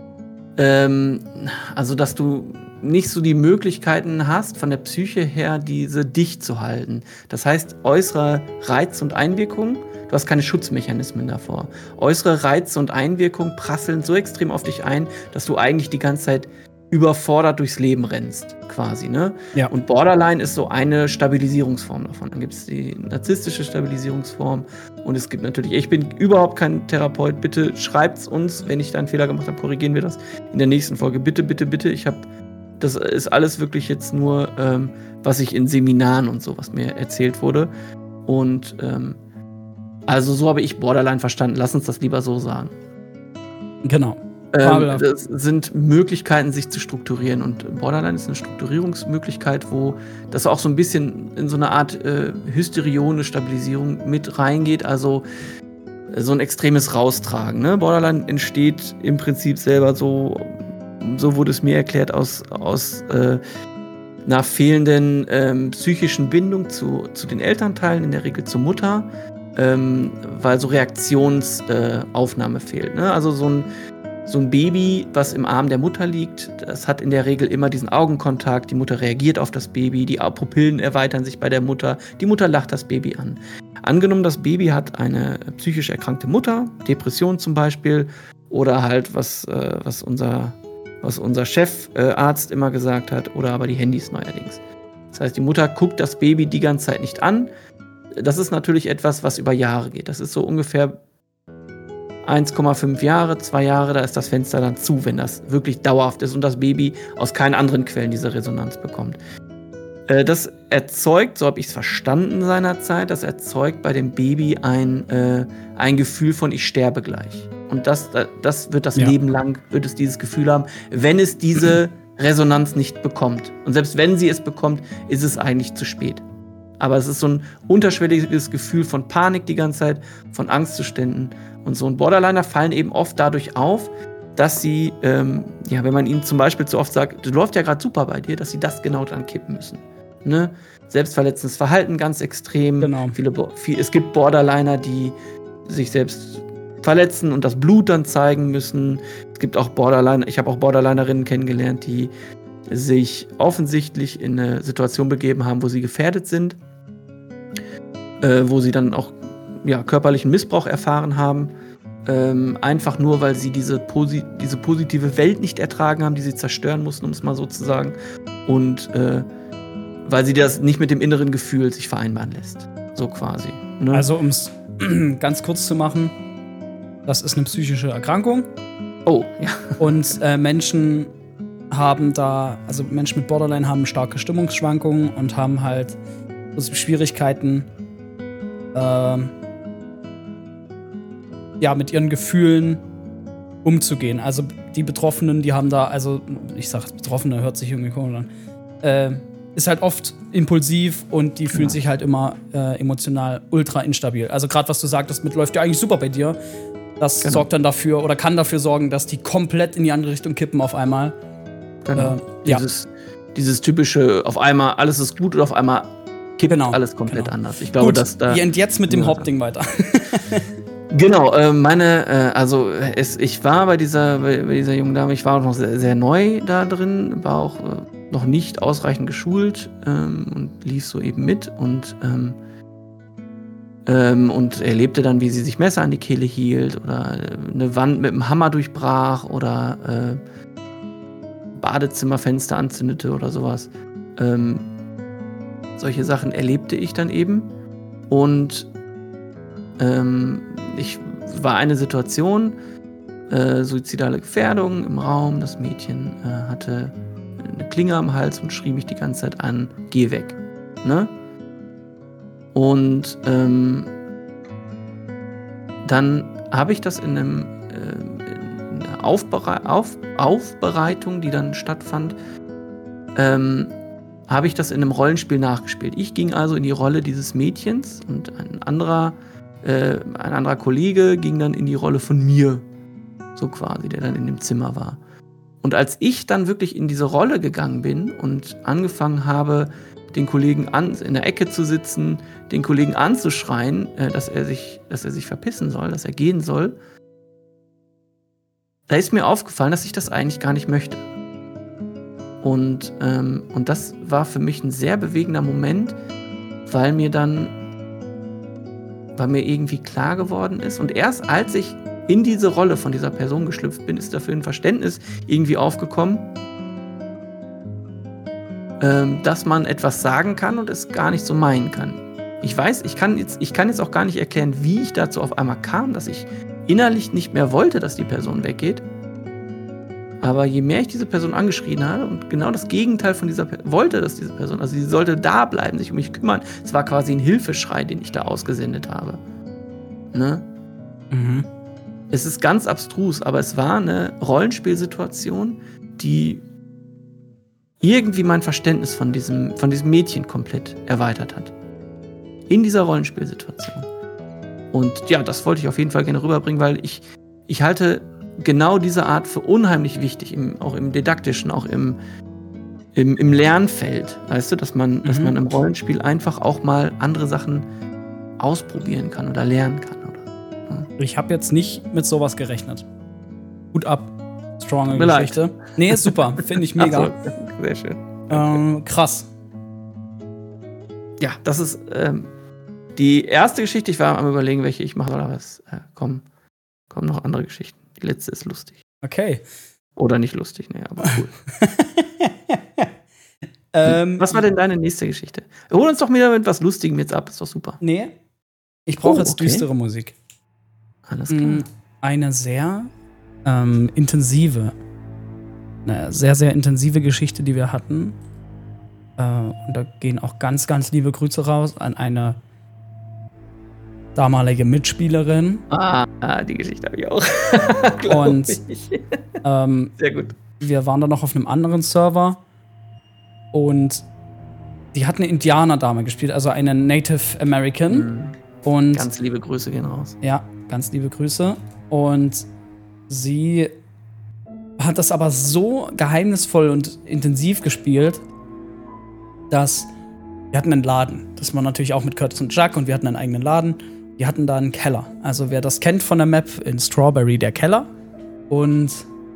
A: ähm, also dass du nicht so die Möglichkeiten hast, von der Psyche her diese dicht zu halten. Das heißt, äußere Reiz und Einwirkung, du hast keine Schutzmechanismen davor. Äußere Reize und Einwirkung prasseln so extrem auf dich ein, dass du eigentlich die ganze Zeit überfordert durchs Leben rennst, quasi, ne?
B: Ja.
A: Und Borderline ist so eine Stabilisierungsform davon. Dann gibt es die narzisstische Stabilisierungsform und es gibt natürlich, ich bin überhaupt kein Therapeut, bitte schreibt's uns, wenn ich da einen Fehler gemacht habe, korrigieren wir das in der nächsten Folge. Bitte, bitte, bitte, ich habe, das ist alles wirklich jetzt nur, ähm, was ich in Seminaren und so, was mir erzählt wurde. Und ähm, also so habe ich Borderline verstanden. Lass uns das lieber so sagen.
B: Genau.
A: Ähm, das sind Möglichkeiten, sich zu strukturieren. Und Borderline ist eine Strukturierungsmöglichkeit, wo das auch so ein bisschen in so eine Art äh, Hysterione, Stabilisierung mit reingeht. Also äh, so ein extremes Raustragen. Ne? Borderline entsteht im Prinzip selber so, so wurde es mir erklärt, aus, aus äh, einer fehlenden ähm, psychischen Bindung zu, zu den Elternteilen, in der Regel zur Mutter, ähm, weil so Reaktionsaufnahme äh, fehlt. Ne? Also so ein So ein Baby, was im Arm der Mutter liegt, das hat in der Regel immer diesen Augenkontakt. Die Mutter reagiert auf das Baby, die Pupillen erweitern sich bei der Mutter, die Mutter lacht das Baby an. Angenommen, das Baby hat eine psychisch erkrankte Mutter, Depression zum Beispiel, oder halt, was, äh, was, unser, was unser Chefarzt äh, immer gesagt hat, oder aber die Handys neuerdings. Das heißt, die Mutter guckt das Baby die ganze Zeit nicht an, das ist natürlich etwas, was über Jahre geht. Das ist so ungefähr eins Komma fünf Jahre, zwei Jahre, da ist das Fenster dann zu, wenn das wirklich dauerhaft ist und das Baby aus keinen anderen Quellen diese Resonanz bekommt. Äh, das erzeugt, so habe ich es verstanden seinerzeit, das erzeugt bei dem Baby ein, äh, ein Gefühl von ich sterbe gleich. Und das, das wird das
B: Ja.
A: Leben lang, wird es dieses Gefühl haben, wenn es diese Resonanz nicht bekommt. Und selbst wenn sie es bekommt, ist es eigentlich zu spät. Aber es ist so ein unterschwelliges Gefühl von Panik die ganze Zeit, von Angstzuständen und so. Und Borderliner fallen eben oft dadurch auf, dass sie, ähm, ja, wenn man ihnen zum Beispiel zu oft sagt, du läuft ja gerade super bei dir, dass sie das genau dran kippen müssen. Ne? Selbstverletzendes Verhalten ganz extrem.
B: Genau.
A: Viele, viel, es gibt Borderliner, die sich selbst verletzen und das Blut dann zeigen müssen. Es gibt auch Borderliner, ich habe auch Borderlinerinnen kennengelernt, die sich offensichtlich in eine Situation begeben haben, wo sie gefährdet sind, äh, wo sie dann auch ja, körperlichen Missbrauch erfahren haben, ähm, einfach nur, weil sie diese, posi- diese positive Welt nicht ertragen haben, die sie zerstören mussten, um es mal so zu sagen, und äh, weil sie das nicht mit dem inneren Gefühl sich vereinbaren lässt. So quasi. Ne?
B: Also, um es ganz kurz zu machen, das ist eine psychische Erkrankung.
A: Oh, ja.
B: Und äh, Menschen haben da, also Menschen mit Borderline haben starke Stimmungsschwankungen und haben halt Schwierigkeiten, ähm, ja, mit ihren Gefühlen umzugehen. Also die Betroffenen, die haben da, also ich sag Betroffene, hört sich irgendwie komisch an, äh, ist halt oft impulsiv und die fühlen
A: Genau.
B: sich halt immer äh, emotional ultra instabil. Also gerade was du sagtest, mit läuft ja eigentlich super bei dir. Das
A: Genau.
B: sorgt dann dafür oder kann dafür sorgen, dass die komplett in die andere Richtung kippen auf einmal.
A: Genau.
B: Äh, ja.
A: Dieses, dieses typische, auf einmal alles ist gut und auf einmal kippt
B: Genau,
A: alles komplett
B: genau.
A: anders. Ich glaube,
B: Gut,
A: dass da.
B: und jetzt mit dem
A: Ja.
B: Hauptding weiter.
A: Genau, äh, meine, äh, also es, ich war bei dieser, bei, bei dieser jungen Dame, ich war auch noch sehr, sehr neu da drin, war auch äh, noch nicht ausreichend geschult ähm, und lief so eben mit und ähm, ähm, und erlebte dann, wie sie sich Messer an die Kehle hielt oder äh, eine Wand mit einem Hammer durchbrach oder äh, Badezimmerfenster anzündete oder sowas. Ähm, solche Sachen erlebte ich dann eben und ähm, ich war eine Situation, äh, suizidale Gefährdung im Raum, das Mädchen äh, hatte eine Klinge am Hals und schrie mich die ganze Zeit an, geh weg. Ne? Und ähm, dann habe ich das in, einem, äh, in einer Aufbere- Auf- Aufbereitung, die dann stattfand, ähm, habe ich das in einem Rollenspiel nachgespielt. Ich ging also in die Rolle dieses Mädchens und ein anderer, äh, ein anderer Kollege ging dann in die Rolle von mir, so quasi, der dann in dem Zimmer war. Und als ich dann wirklich in diese Rolle gegangen bin und angefangen habe, den Kollegen an, in der Ecke zu sitzen, den Kollegen anzuschreien, äh, dass er sich, dass er sich verpissen soll, dass er gehen soll, da ist mir aufgefallen, dass ich das eigentlich gar nicht möchte. Und, ähm, und das war für mich ein sehr bewegender Moment, weil mir dann, weil mir irgendwie klar geworden ist. Und erst als ich in diese Rolle von dieser Person geschlüpft bin, ist dafür ein Verständnis irgendwie aufgekommen, ähm, dass man etwas sagen kann und es gar nicht so meinen kann. Ich weiß, ich kann jetzt, ich kann jetzt auch gar nicht erklären, wie ich dazu auf einmal kam, dass ich innerlich nicht mehr wollte, dass die Person weggeht. Aber je mehr ich diese Person angeschrien habe und genau das Gegenteil von dieser Person wollte, dass diese Person, also sie sollte da bleiben, sich um mich kümmern. Es war quasi ein Hilfeschrei, den ich da ausgesendet habe. Ne?
B: Mhm.
A: Es ist ganz abstrus, aber es war eine Rollenspielsituation, die irgendwie mein Verständnis von diesem, von diesem Mädchen komplett erweitert hat. In dieser Rollenspielsituation. Und ja, das wollte ich auf jeden Fall gerne rüberbringen, weil ich, ich halte genau diese Art für unheimlich wichtig, im, auch im Didaktischen, auch im, im, im Lernfeld. Weißt du, dass man, mhm. dass man im Rollenspiel einfach auch mal andere Sachen ausprobieren kann oder lernen kann. Oder, ja.
B: Ich habe jetzt nicht mit sowas gerechnet. Hut ab. Stronge
A: Mir
B: Geschichte.
A: leid.
B: Nee, ist super. Finde ich mega.
A: So, sehr schön.
B: Ähm, krass.
A: Ja, das ist ähm, die erste Geschichte. Ich war am Überlegen, welche ich mache oder was. Äh, komm, kommen noch andere Geschichten. Die letzte ist lustig.
B: Okay.
A: Oder nicht lustig, nee, aber cool.
B: Ähm,
A: Was war denn deine nächste Geschichte? Hol uns doch wieder mit was Lustigem jetzt ab, ist doch super.
B: Nee, ich brauche
A: Oh,
B: jetzt
A: okay.
B: düstere Musik.
A: Alles klar.
B: Mm, Eine sehr ähm, intensive, eine sehr, sehr intensive Geschichte, die wir hatten. Äh, und da gehen auch ganz, ganz liebe Grüße raus an eine damalige Mitspielerin.
A: Ah, die Geschichte habe ich auch. Glaub
B: Und
A: ich.
B: ähm,
A: Sehr gut.
B: wir waren dann noch auf einem anderen Server und die hat eine Indianerdame gespielt, also eine Native American.
A: Mhm.
B: Und
A: Ganz liebe Grüße gehen raus.
B: ja, ganz liebe Grüße. Und sie hat das aber so geheimnisvoll und intensiv gespielt, dass wir hatten einen Laden. Das war natürlich auch mit Curtis und Jack und wir hatten einen eigenen Laden. Wir hatten da einen Keller. Also wer das kennt von der Map, in Strawberry der Keller. Und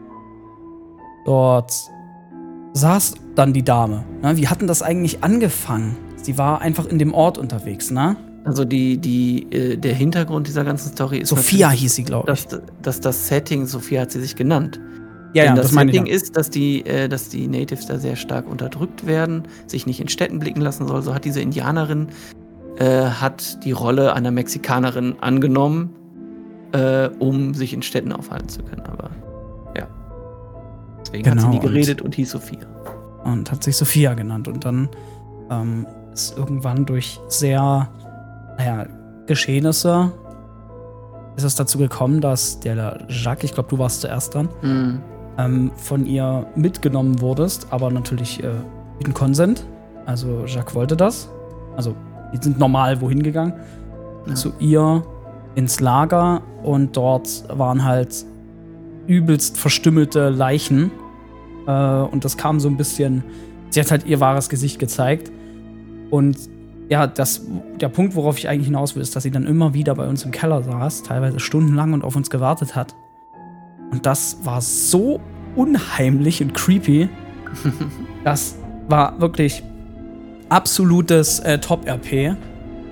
B: dort saß dann die Dame. Ne? Wie hatten das eigentlich angefangen? Sie war einfach in dem Ort unterwegs, ne?
A: Also die, die, äh, der Hintergrund dieser ganzen Story ist
B: Sophia
A: natürlich,
B: hieß sie, glaube ich.
A: dass, dass das Setting, Sophia hat sie sich genannt.
B: Ja,
A: Denn
B: ja,
A: das,
B: das meine ich.
A: Setting
B: Ja.
A: ist, dass die, äh, dass die Natives da sehr stark unterdrückt werden, sich nicht in Städten blicken lassen soll. So hat diese Indianerin äh, hat die Rolle einer Mexikanerin angenommen, äh, um sich in Städten aufhalten zu können. Aber ja. Deswegen hat sie
B: Genau,
A: nie geredet und, und hieß Sophia.
B: Und hat sich Sophia genannt. Und dann ähm, ist irgendwann durch sehr, naja, Geschehnisse ist es dazu gekommen, dass der Jacques, ich glaube, du warst zuerst dran,
A: Mhm.
B: ähm, von ihr mitgenommen wurdest, aber natürlich äh, mit dem Konsent. Also Jacques wollte das. Also die sind normal wohin gegangen.
A: Ja.
B: Zu ihr ins Lager und dort waren halt übelst verstümmelte Leichen. Äh, und das kam so ein bisschen. Sie hat halt ihr wahres Gesicht gezeigt. Und ja, das, der Punkt, worauf ich eigentlich hinaus will, ist, dass sie dann immer wieder bei uns im Keller saß, teilweise stundenlang und auf uns gewartet hat. Und das war so unheimlich und creepy. Das war wirklich absolutes äh, Top-R P. Äh,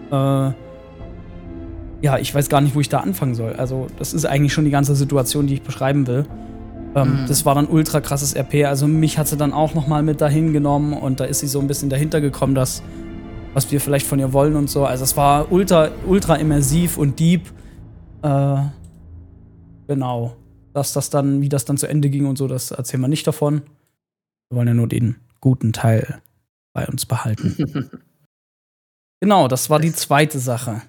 B: ja, ich weiß gar nicht, wo ich da anfangen soll. Also, das ist eigentlich schon die ganze Situation, die ich beschreiben will. Ähm,
A: Mhm.
B: Das war dann ultra krasses R P. Also, mich hat sie dann auch noch mal mit dahin genommen und da ist sie so ein bisschen dahinter gekommen, dass was wir vielleicht von ihr wollen und so. Also, es war ultra, ultra immersiv und deep. Äh, genau. Dass das dann, wie das dann zu Ende ging und so, das erzählen wir nicht davon. Wir wollen ja nur den guten Teil bei uns behalten. Genau, das war die zweite Sache.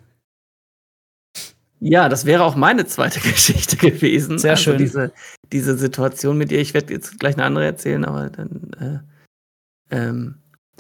A: Ja, das wäre auch meine zweite Geschichte gewesen.
B: Sehr
A: also
B: schön.
A: Diese, diese Situation mit ihr. Ich werde jetzt gleich eine andere erzählen, aber dann. Äh, ähm,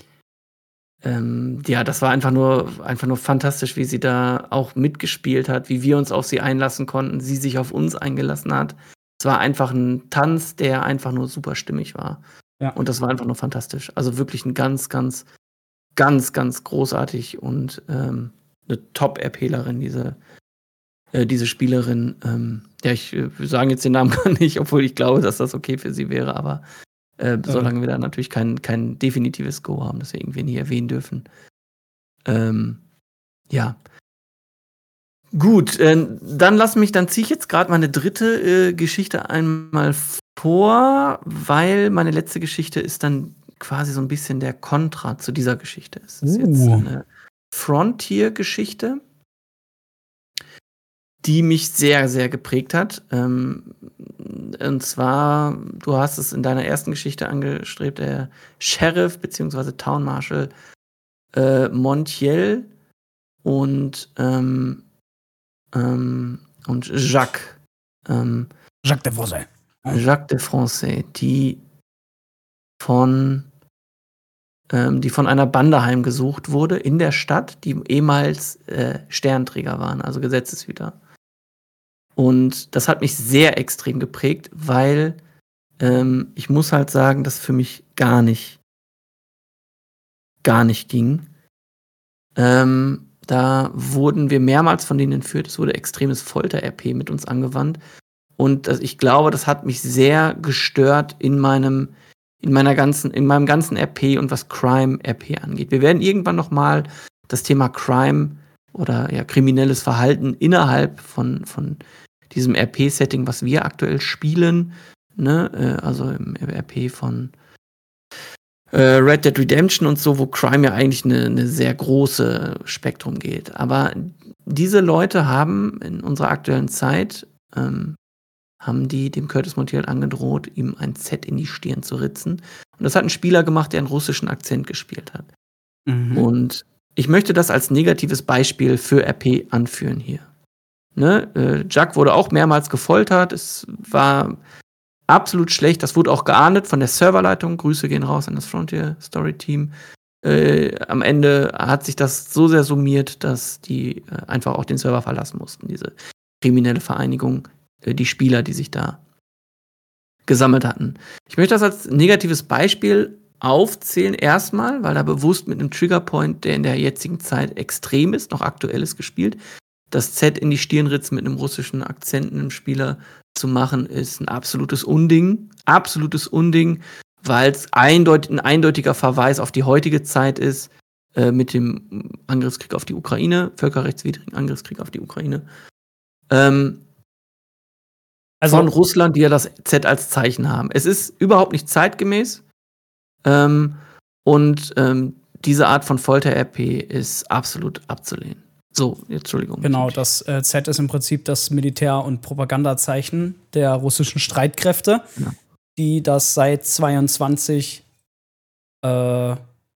A: ähm, ja, das war einfach nur, einfach nur fantastisch, wie sie da auch mitgespielt hat, wie wir uns auf sie einlassen konnten, sie sich auf uns eingelassen hat. Es war einfach ein Tanz, der einfach nur super stimmig war.
B: Ja.
A: Und das war einfach nur fantastisch. Also wirklich ein ganz, ganz, ganz, ganz großartig und ähm, eine Top-RPlerin, diese. diese Spielerin, ähm, ja, ich äh, wir sagen jetzt den Namen gar nicht, obwohl ich glaube, dass das okay für sie wäre, aber äh, solange wir da natürlich kein, kein definitives Go haben, das wir irgendwie nie erwähnen dürfen. Ähm, ja. Gut, äh, dann lass mich, dann ziehe ich jetzt gerade meine dritte äh, Geschichte einmal vor, weil meine letzte Geschichte ist dann quasi so ein bisschen der Kontra zu dieser Geschichte. Es ist jetzt
B: Uh.
A: eine Frontier-Geschichte, die mich sehr, sehr geprägt hat. Ähm, und zwar, du hast es in deiner ersten Geschichte angestrebt, der Sheriff bzw. Town Marshal äh, Montiel und, ähm, ähm, und Jacques. Ähm,
B: Jacques de Vosel.
A: Jacques de Francais, die von, ähm, die von einer Bande heimgesucht wurde in der Stadt, die ehemals äh, Sternträger waren, also Gesetzeshüter. Und das hat mich sehr extrem geprägt, weil ähm, ich muss halt sagen, dass für mich gar nicht, gar nicht ging. Ähm, da wurden wir mehrmals von denen entführt. Es wurde extremes Folter-R P mit uns angewandt. Und das, ich glaube, das hat mich sehr gestört in meinem, in meiner ganzen, in meinem ganzen R P und was Crime-R P angeht. Wir werden irgendwann noch mal das Thema Crime oder ja, kriminelles Verhalten innerhalb von, von diesem R P-Setting, was wir aktuell spielen, ne, äh, also im R P von äh, Red Dead Redemption und so, wo Crime ja eigentlich eine ne sehr große Spektrum geht. Aber diese Leute haben in unserer aktuellen Zeit, ähm, haben die dem Curtis Montiel angedroht, ihm ein Z in die Stirn zu ritzen. Und das hat ein Spieler gemacht, der einen russischen Akzent gespielt hat.
B: Mhm.
A: Und ich möchte das als negatives Beispiel für R P anführen hier. Ne? Äh, Jack wurde auch mehrmals gefoltert. Es war absolut schlecht. Das wurde auch geahndet von der Serverleitung. Grüße gehen raus an das Frontier Story Team. Äh, am Ende hat sich das so sehr summiert, dass die äh, einfach auch den Server verlassen mussten, diese kriminelle Vereinigung, äh, die Spieler, die sich da gesammelt hatten. Ich möchte das als negatives Beispiel aufzählen erstmal, weil da bewusst mit einem Triggerpoint, der in der jetzigen Zeit extrem ist, noch aktuell ist, gespielt. Das Z in die Stirn ritzen mit einem russischen Akzent einem Spieler zu machen, ist ein absolutes Unding. Absolutes Unding, weil es eindeutig, ein eindeutiger Verweis auf die heutige Zeit ist, äh, mit dem Angriffskrieg auf die Ukraine, völkerrechtswidrigen Angriffskrieg auf die Ukraine. Ähm,
B: Also,
A: von Russland, die ja das Z als Zeichen haben. Es ist überhaupt nicht zeitgemäß. Ähm, und ähm, diese Art von Folter-R P ist absolut abzulehnen. So, Entschuldigung.
B: genau, das äh, Z ist im Prinzip das Militär- und Propagandazeichen der russischen Streitkräfte,
A: Ja.
B: die das seit zweiundzwanzig äh,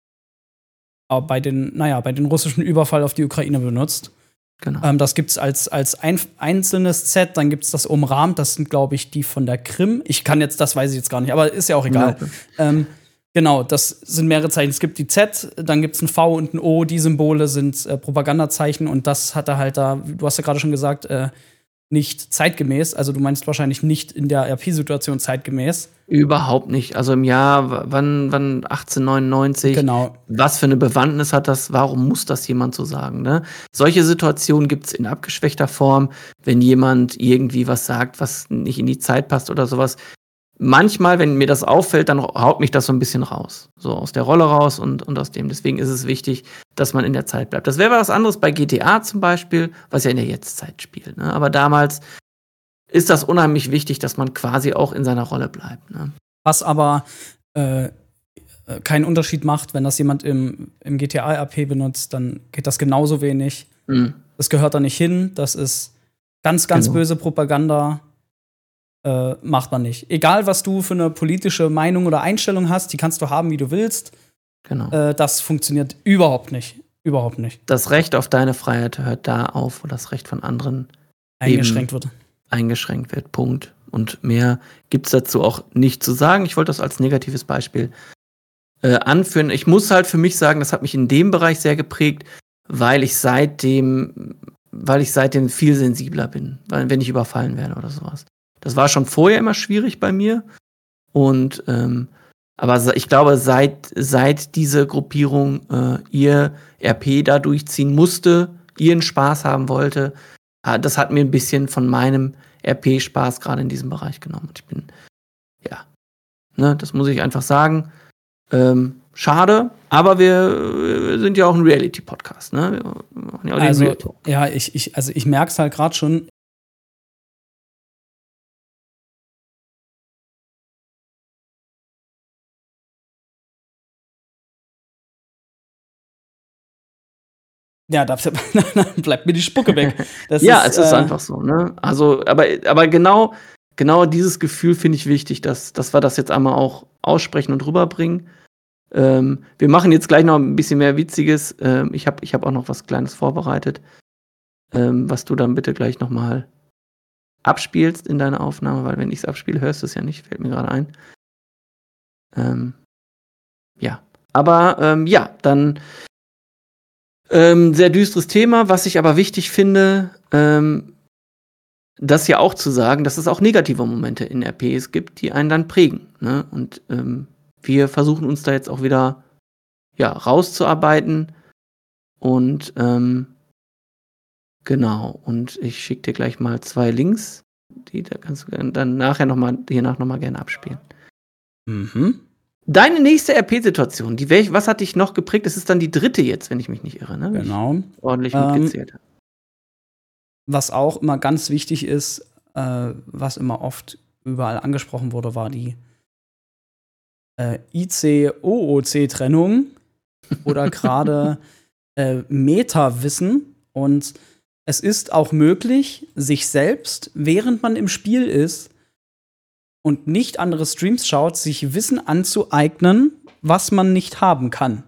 B: bei den, naja, bei den russischen Überfall auf die Ukraine benutzt.
A: Genau.
B: Ähm, das gibt's als, als ein, einzelnes Z, dann gibt's das umrahmt, das sind, glaube ich, die von der Krim. Ich kann jetzt, das weiß ich jetzt gar nicht, aber ist ja auch egal.
A: Ja.
B: Ähm, genau, das sind mehrere Zeichen. Es gibt die Z, dann gibt's ein V und ein O, die Symbole sind äh, Propagandazeichen und das hat er halt da, du hast ja gerade schon gesagt, äh, nicht zeitgemäß. Also du meinst wahrscheinlich nicht in der R P-Situation zeitgemäß.
A: Überhaupt nicht. Also im Jahr, w- wann, wann achtzehnhundertneunundneunzig,
B: Genau.
A: was für eine Bewandtnis hat das? Warum muss das jemand so sagen? Ne? Solche Situationen gibt es in abgeschwächter Form, wenn jemand irgendwie was sagt, was nicht in die Zeit passt oder sowas. Manchmal, wenn mir das auffällt, dann haut mich das so ein bisschen raus. So aus der Rolle raus und, und aus dem. Deswegen ist es wichtig, dass man in der Zeit bleibt. Das wäre was anderes bei G T A zum Beispiel, was ja in der Jetztzeit spielt. Ne? Aber damals ist das unheimlich wichtig, dass man quasi auch in seiner Rolle bleibt. Ne?
B: Was aber äh, keinen Unterschied macht, wenn das jemand im, im G T A-R P benutzt, dann geht das genauso wenig.
A: Mhm.
B: Das gehört da nicht hin. Das ist ganz, ganz
A: Genau.
B: böse Propaganda. Äh, macht man nicht. Egal, was du für eine politische Meinung oder Einstellung hast, die kannst du haben, wie du willst.
A: Genau.
B: Äh, das funktioniert überhaupt nicht. Überhaupt nicht.
A: Das Recht auf deine Freiheit hört da auf, wo das Recht von anderen
B: Eingeschränkt wird.
A: eingeschränkt wird. Punkt. Und mehr gibt es dazu auch nicht zu sagen. Ich wollte das als negatives Beispiel äh, anführen. Ich muss halt für mich sagen, das hat mich in dem Bereich sehr geprägt, weil ich seitdem, weil ich seitdem viel sensibler bin, weil, wenn ich überfallen werde oder sowas. Das war schon vorher immer schwierig bei mir. Und ähm, aber se- ich glaube, seit, seit diese Gruppierung äh, ihr R P da durchziehen musste, ihren Spaß haben wollte, ah, das hat mir ein bisschen von meinem R P-Spaß gerade in diesem Bereich genommen. Und ich bin, ja, ne, das muss ich einfach sagen. Ähm, schade, aber wir, wir sind ja auch ein Reality-Podcast, ne? Wir machen ja auch den
B: Also,
A: Real Talk.
B: ja, ich, ich, also ich merke es halt gerade schon. Ja, da bleibt mir die Spucke weg. Das
A: Ja,
B: ist,
A: es ist
B: äh,
A: einfach so, ne? Also, aber, aber genau, genau dieses Gefühl finde ich wichtig, dass, dass wir das jetzt einmal auch aussprechen und rüberbringen. Ähm, wir machen jetzt gleich noch ein bisschen mehr Witziges. Ähm, ich habe ich hab auch noch was Kleines vorbereitet, ähm, was du dann bitte gleich noch mal abspielst in deiner Aufnahme, weil wenn ich es abspiele, hörst du es ja nicht, fällt mir gerade ein. Ähm, ja, aber ähm, ja, dann ähm, sehr düsteres Thema, was ich aber wichtig finde, ähm, das ja auch zu sagen, dass es auch negative Momente in R Ps gibt, die einen dann prägen. Ne? Und ähm, wir versuchen uns da jetzt auch wieder ja, rauszuarbeiten. Und ähm, genau, und ich schicke dir gleich mal zwei Links, die da kannst du dann nachher noch mal, hiernach nochmal gerne abspielen.
B: Mhm.
A: Deine nächste R P-Situation, die welch, was hat dich noch geprägt? Das ist dann die dritte jetzt, wenn ich mich nicht irre, ne? Wenn
B: Genau.
A: ich ordentlich
B: Ähm,
A: mitgezählt habe.
B: Was auch immer ganz wichtig ist, äh, was immer oft überall angesprochen wurde, war die äh, I C-O O C-Trennung oder gerade äh, Meta-Wissen. Und es ist auch möglich, sich selbst, während man im Spiel ist und nicht andere Streams schaut, sich Wissen anzueignen, was man nicht haben kann.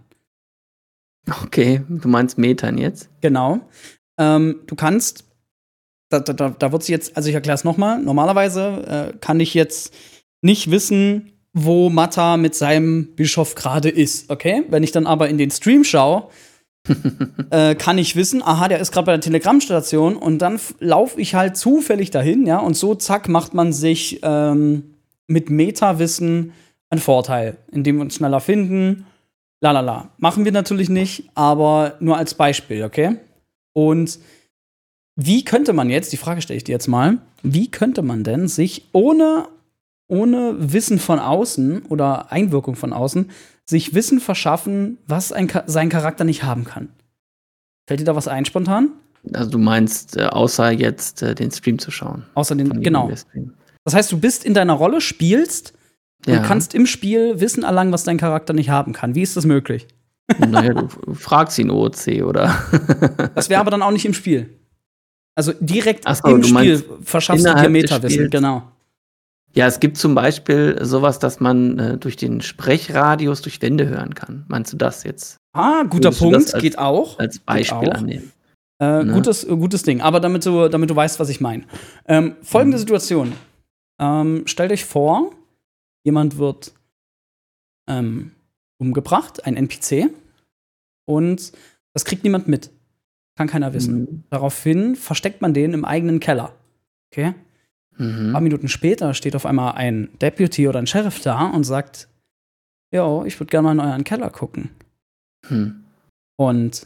A: Okay, du meinst Metern jetzt?
B: Genau. Ähm, du kannst, da, da, da wird sich jetzt, also ich erkläre es nochmal, normalerweise äh, kann ich jetzt nicht wissen, wo Matta mit seinem Bischof gerade ist, okay? Wenn ich dann aber in den Stream schaue, äh, kann ich wissen, aha, der ist gerade bei der Telegram-Station und dann laufe ich halt zufällig dahin, ja, und so, zack, macht man sich ähm, mit Meta-Wissen einen Vorteil, indem wir uns schneller finden, lalala. Machen wir natürlich nicht, aber nur als Beispiel, okay? Und wie könnte man jetzt, die Frage stelle ich dir jetzt mal, wie könnte man denn sich ohne, ohne Wissen von außen oder Einwirkung von außen sich Wissen verschaffen, was ein, sein Charakter nicht haben kann? Fällt dir da was ein spontan?
A: Also du meinst, äh, außer jetzt äh, den Stream zu schauen.
B: Außer den,
A: Von
B: genau.
A: Stream.
B: Das heißt, du bist in deiner Rolle, spielst
A: Ja.
B: und kannst im Spiel Wissen erlangen, was dein Charakter nicht haben kann. Wie ist das möglich?
A: Naja, du fragst ihn O O C, oder?
B: Das wäre aber dann auch nicht im Spiel. Also direkt
A: Ach so,
B: im
A: du
B: Spiel
A: meinst
B: verschaffst du dir
A: innerhalb des
B: Meta-Wissen,
A: Spiels?
B: genau.
A: Ja, es gibt zum Beispiel sowas, dass man äh, durch den Sprechradius durch Wände hören kann. Meinst du das jetzt?
B: Ah, guter
A: Würdest du
B: Punkt,
A: das als-
B: geht auch.
A: Als Beispiel
B: auch.
A: annehmen.
B: Äh,
A: Ne?
B: gutes, äh, gutes Ding. Aber damit du, damit du weißt, was ich meine. Ähm, folgende
A: Mhm.
B: Situation. Ähm, stellt euch vor, jemand wird ähm, umgebracht, ein N P C, und das kriegt niemand mit. Kann keiner wissen.
A: Mhm.
B: Daraufhin versteckt man den im eigenen Keller. Okay? Ein paar
A: Mhm.
B: Minuten später steht auf einmal ein Deputy oder ein Sheriff da und sagt: Jo, ich würde gerne mal in euren Keller gucken.
A: Hm.
B: Und,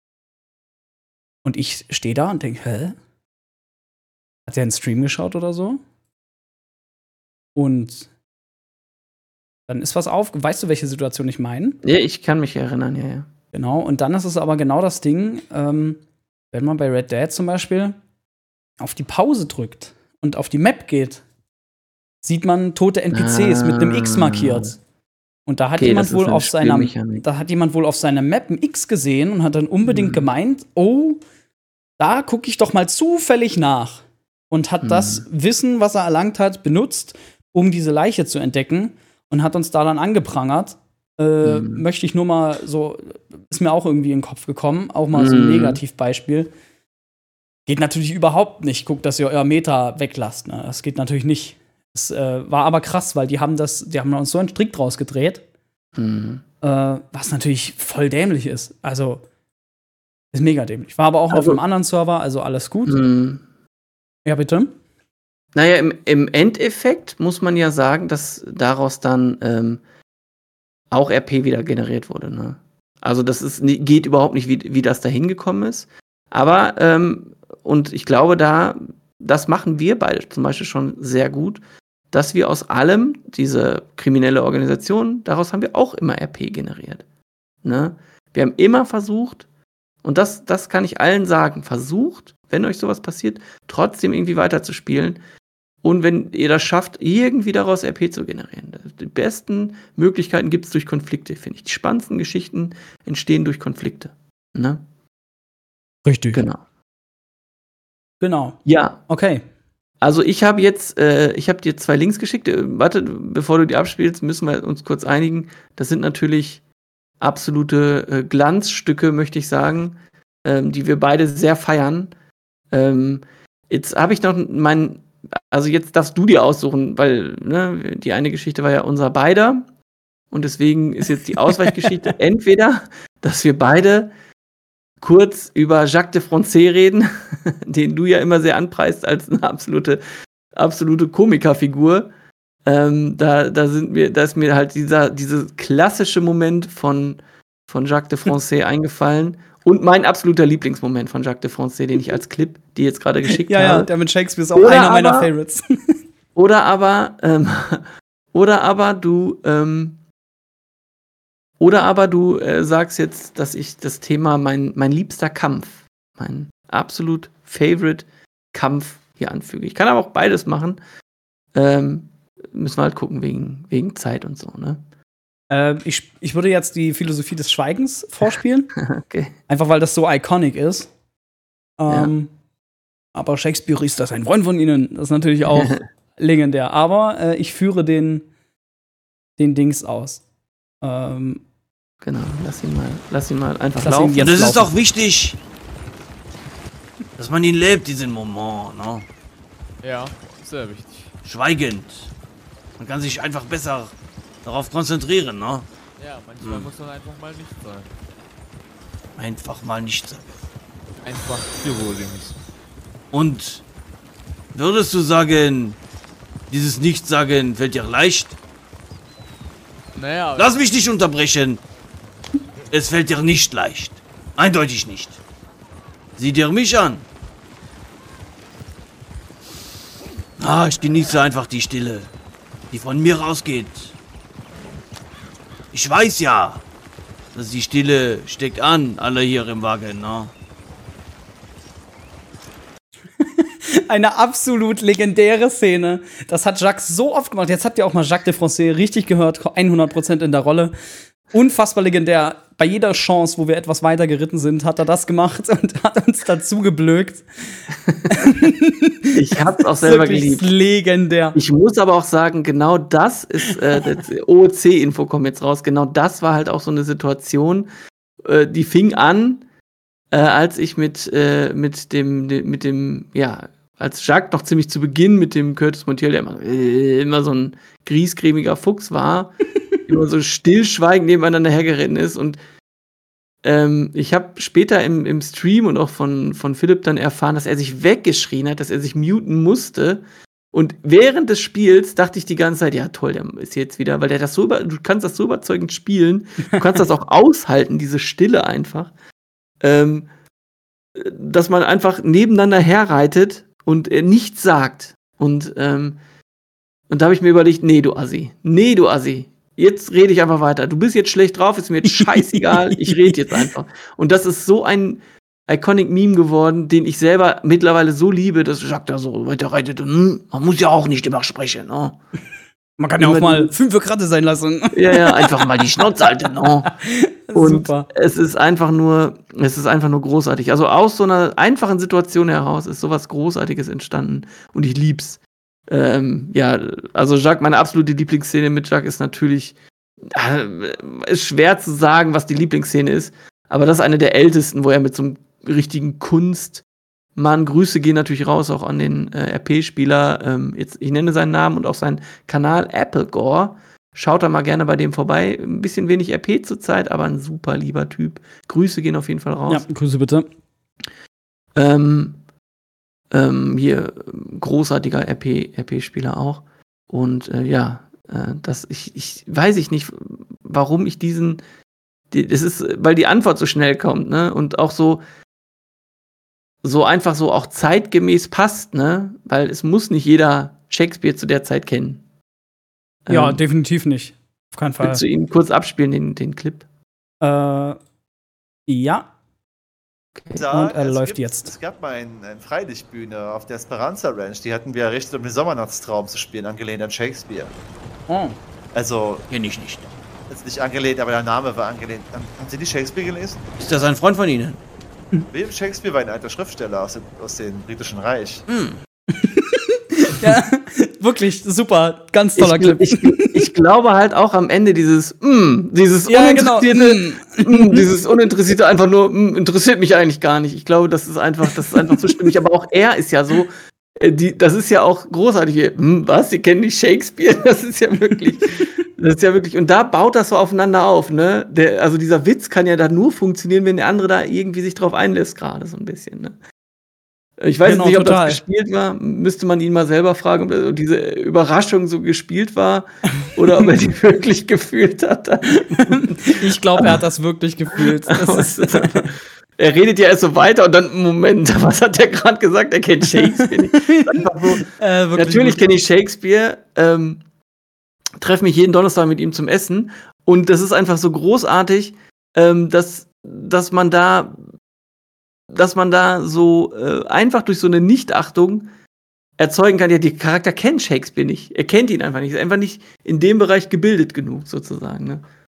B: und ich stehe da und denke: Hä? Hat der einen Stream geschaut oder so? Und dann ist was auf. Weißt du, welche Situation ich meine?
A: Ja, ich kann mich erinnern, ja, ja.
B: Genau. Und dann ist es aber genau das Ding, ähm, wenn man bei Red Dead zum Beispiel auf die Pause drückt und auf die Map geht, sieht man tote N P Cs mit einem X markiert. Und da hat
A: Okay,
B: jemand
A: das ist
B: wohl
A: eine
B: auf seiner,
A: Spielmechanik.
B: da hat jemand wohl auf seiner Map ein X gesehen und hat dann unbedingt
A: Mhm.
B: gemeint, oh, da gucke ich doch mal zufällig nach. Und hat
A: Mhm.
B: das Wissen, was er erlangt hat, benutzt, um diese Leiche zu entdecken und hat uns da dann angeprangert. Äh,
A: Mhm.
B: Möchte ich nur mal so, ist mir auch irgendwie in den Kopf gekommen, auch mal so ein
A: Mhm.
B: Negativbeispiel. Geht natürlich überhaupt nicht. Guckt, dass ihr euer Meta weglasst. Ne? Das geht natürlich nicht. Es äh, war aber krass, weil die haben das, die haben uns so einen Strick draus gedreht,
A: Mhm.
B: äh, was natürlich voll dämlich ist. Also ist mega dämlich. War aber auch auf
A: Also-
B: einem anderen Server, also alles gut.
A: Mhm.
B: Ja, bitte.
A: Naja, im, im Endeffekt muss man ja sagen, dass daraus dann ähm, auch R P wieder generiert wurde. Ne? Also das ist, nie- geht überhaupt nicht, wie, wie das da hingekommen ist. Aber, ähm, und ich glaube, da, das machen wir beide zum Beispiel schon sehr gut, dass wir aus allem, diese kriminelle Organisation, daraus haben wir auch immer R P generiert. Ne? Wir haben immer versucht, und das, das kann ich allen sagen, versucht, wenn euch sowas passiert, trotzdem irgendwie weiterzuspielen. Und wenn ihr das schafft, irgendwie daraus R P zu generieren. Die besten Möglichkeiten gibt es durch Konflikte, finde ich. Die spannendsten Geschichten entstehen durch Konflikte. Ne?
B: Richtig.
A: Genau.
B: Genau.
A: Ja,
B: Okay.
A: also ich habe jetzt, äh, ich habe dir zwei Links geschickt. Äh, warte, bevor du die abspielst, müssen wir uns kurz einigen. Das sind natürlich absolute äh, Glanzstücke, möchte ich sagen, ähm, die wir beide sehr feiern. Ähm, jetzt habe ich noch meinen, also jetzt darfst du dir aussuchen, weil ne, die eine Geschichte war ja unser beider und deswegen ist jetzt die Ausweichgeschichte entweder, dass wir beide kurz über Jacques de Francais reden, den du ja immer sehr anpreist als eine absolute, absolute Komikerfigur. Ähm, da, da sind mir, da ist mir halt dieser, dieser klassische Moment von, von Jacques de Francais eingefallen. Und mein absoluter Lieblingsmoment von Jacques de Francais, den ich als Clip dir jetzt gerade geschickt
B: Ja, ja,
A: habe.
B: der mit Shakespeare ist auch
A: Oder
B: einer meiner
A: aber-
B: Favorites.
A: Oder aber, ähm, oder aber du, ähm, oder aber du äh, sagst jetzt, dass ich das Thema mein, mein liebster Kampf, mein absolut favorite Kampf hier anfüge. Ich kann aber auch beides machen. Ähm, müssen wir halt gucken wegen, wegen Zeit und so, ne?
B: Äh, ich, ich würde jetzt die Philosophie des Schweigens vorspielen.
A: Okay.
B: Einfach weil das so iconic ist. Ähm, ja. Aber Shakespeare ist das ein Freund von Ihnen. Das ist natürlich auch legendär. Aber äh, ich führe den, den Dings aus. Ähm,
A: genau, lass ihn mal, lass ihn mal einfach
B: lass ihn
A: laufen.
C: Ja, das
B: laufen.
C: ist auch wichtig, dass man ihn lebt, diesen Moment, ne?
D: Ja, sehr wichtig.
C: Schweigend. Man kann sich einfach besser darauf konzentrieren, ne?
D: Ja, manchmal
C: Hm.
D: muss man einfach mal nicht sein.
C: Einfach mal nicht sagen.
D: Einfach Pyro-Links.
C: Und würdest du sagen, dieses Nichtsagen fällt dir leicht?
D: Naja,
C: Lass mich nicht unterbrechen. Es fällt dir nicht leicht. Eindeutig nicht. Sieh dir mich an. Ah, ich genieße einfach die Stille, die von mir rausgeht. Ich weiß ja, dass die Stille steckt an, alle hier im Wagen, ne?
B: Eine absolut legendäre Szene. Das hat Jacques so oft gemacht. Jetzt habt ihr auch mal Jacques de Francais richtig gehört. hundert Prozent in der Rolle. Unfassbar legendär. Bei jeder Chance, wo wir etwas weiter geritten sind, hat er das gemacht und hat uns dazu geblökt.
A: Ich hab's auch selber
B: Wirklich
A: geliebt.
B: legendär.
A: Ich muss aber auch sagen, genau das ist, äh, das O O C-Info kommt jetzt raus, genau das war halt auch so eine Situation, äh, die fing an, äh, als ich mit, äh, mit dem, de, mit dem, ja, als Jacques noch ziemlich zu Beginn mit dem Curtis Montiel, der immer, äh, immer so ein griesgrämiger Fuchs war, immer so stillschweigend nebeneinander hergeritten ist und ähm, ich habe später im, im Stream und auch von, von Philipp dann erfahren, dass er sich weggeschrien hat, dass er sich muten musste. Und während des Spiels dachte ich die ganze Zeit, ja toll, der ist jetzt wieder, weil der das so über, du kannst das so überzeugend spielen, du kannst das auch aushalten, diese Stille einfach, ähm, dass man einfach nebeneinander herreitet und er nichts sagt. Und, ähm, und da habe ich mir überlegt, nee, du Assi, nee, du Assi. Jetzt rede ich einfach weiter. Du bist jetzt schlecht drauf, ist mir jetzt scheißegal, ich rede jetzt einfach. Und das ist so ein iconic Meme geworden, den ich selber mittlerweile so liebe, dass Jacques da so weiterreitet. Und, man muss ja auch nicht immer sprechen. Ne?
B: Man kann ja auch mal fünf Kratte sein lassen.
A: Ja, ja, einfach mal die Schnauze halten. Ne? Und
B: Super.
A: es ist einfach nur, es ist einfach nur großartig. Also aus so einer einfachen Situation heraus ist sowas Großartiges entstanden. Und ich lieb's. Ähm, ja, also Jacques, meine absolute Lieblingsszene mit Jacques ist natürlich, äh, ist schwer zu sagen, was die Lieblingsszene ist, aber das ist eine der ältesten, wo er mit so einem richtigen Kunstmann, Grüße gehen natürlich raus auch an den äh, R P-Spieler, ähm, jetzt, ich nenne seinen Namen und auch seinen Kanal Applegore, schaut da mal gerne bei dem vorbei, ein bisschen wenig R P zurzeit, aber ein super lieber Typ, Grüße gehen auf jeden Fall raus.
B: Ja, Grüße bitte.
A: Ähm, Ähm, hier großartiger R P, R P-Spieler auch. Und äh, ja, äh, das, ich, ich weiß ich nicht, warum ich diesen, die, das ist, weil die Antwort so schnell kommt, ne? Und auch so, so einfach so auch zeitgemäß passt, ne? Weil es muss nicht jeder Shakespeare zu der Zeit kennen.
B: Ja,
A: ähm,
B: definitiv nicht. Auf keinen Fall.
A: Willst du ihn kurz abspielen, den, den Clip?
B: Äh, ja.
A: Okay.
E: Sagen,
B: Und er
E: es
B: läuft
E: gibt,
B: jetzt.
E: Es gab mal eine ein Freilichtbühne auf der Esperanza Ranch, die hatten wir errichtet, um den Sommernachtstraum zu spielen, angelehnt an Shakespeare.
B: Oh.
E: Also,
C: Kenn ich nicht.
E: jetzt nicht angelehnt, aber der Name war angelehnt. Haben Sie die Shakespeare gelesen?
C: Ist das ein Freund von Ihnen?
E: William Shakespeare war ein alter Schriftsteller aus dem, aus dem Britischen Reich.
C: Hm.
B: Ja, wirklich super. Ganz toller
A: Ich,
B: Clip.
A: ich, ich glaube halt auch am Ende dieses mm, dieses
B: Ja, genau.
A: uninteressierte, mm, dieses uninteressierte einfach nur mm, interessiert mich eigentlich gar nicht. Ich glaube, das ist einfach, das ist einfach zu stimmig. Aber auch er ist ja so, äh, die, das ist ja auch großartig. Hier, mm, was? Sie kennen nicht Shakespeare? Das ist ja wirklich, das ist ja wirklich. Und da baut das so aufeinander auf, ne? Der, also dieser Witz kann ja da nur funktionieren, wenn der andere da irgendwie sich drauf einlässt, gerade so ein bisschen, ne? Ich weiß
B: Genau,
A: nicht, ob
B: total.
A: das gespielt war. Müsste man ihn mal selber fragen, ob diese Überraschung so gespielt war oder ob er die wirklich gefühlt hat.
B: Ich glaube, er hat das wirklich gefühlt. Das ist,
A: Er redet ja erst so weiter und dann, Moment, was hat der gerade gesagt? Er kennt Shakespeare nicht. Einfach so.
B: äh, wirklich
A: Natürlich
B: gut.
A: kenne ich Shakespeare, ähm, treffe mich jeden Donnerstag mit ihm zum Essen und das ist einfach so großartig, ähm, dass, dass man da dass man da so äh, einfach durch so eine Nichtachtung erzeugen kann, ja, der Charakter kennt Shakespeare nicht. Er kennt ihn einfach nicht. Er ist einfach nicht in dem Bereich gebildet genug, sozusagen. Ne?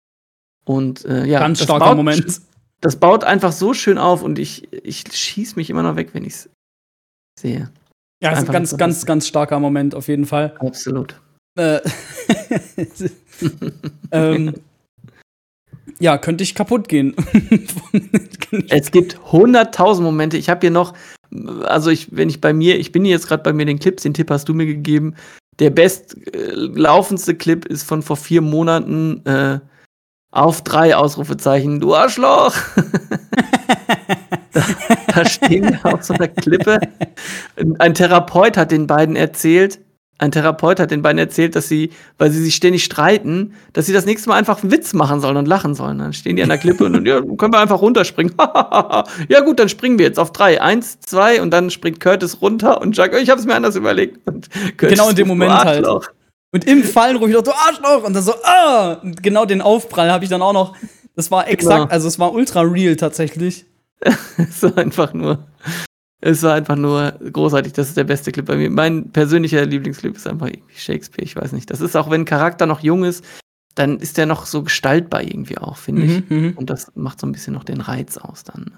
A: Und äh, ja,
B: Ganz
A: das
B: starker
A: baut,
B: Moment.
A: Das baut einfach so schön auf und ich, ich schieß mich immer noch weg, wenn ich es sehe.
B: Ja, ist ein
A: Einfach
B: ganz,
A: so
B: ganz,
A: lustig.
B: ganz starker Moment auf jeden Fall.
A: Absolut.
B: Äh, ähm, ja, könnte ich kaputt gehen.
A: Es gibt hunderttausend Momente. Ich habe hier noch, also ich, wenn ich bei mir, ich bin jetzt gerade bei mir den Clips, den Tipp hast du mir gegeben. Der bestlaufendste Clip ist von vor vier Monaten äh, auf drei Ausrufezeichen. Du Arschloch! da, da stehen wir auf so einer Klippe. Ein Therapeut hat den beiden erzählt, ein Therapeut hat den beiden erzählt, dass sie, weil sie sich ständig streiten, dass sie das nächste Mal einfach einen Witz machen sollen und lachen sollen. Dann stehen die an der Klippe und ja, können wir einfach runterspringen. Ja gut, dann springen wir jetzt auf drei. Eins, zwei und dann springt Curtis runter und Chuck, ich hab's mir anders überlegt. Und Curtis,
B: Genau in dem
A: du
B: Moment halt.
A: Arschloch.
B: Und im Fallen rufe ich doch, du Arschloch! Und dann so, ah! Und genau den Aufprall habe ich dann auch noch. Das war exakt,
A: Genau.
B: also es war ultra real tatsächlich.
A: Es war einfach nur, es war einfach nur großartig. Das ist der beste Clip bei mir. Mein persönlicher Lieblingsclip ist einfach irgendwie Shakespeare. Ich weiß nicht. Das ist auch, wenn ein Charakter noch jung ist, dann ist der noch so gestaltbar irgendwie auch, finde ich.
B: Mhm, mhm.
A: Und das macht so ein bisschen noch den Reiz aus dann.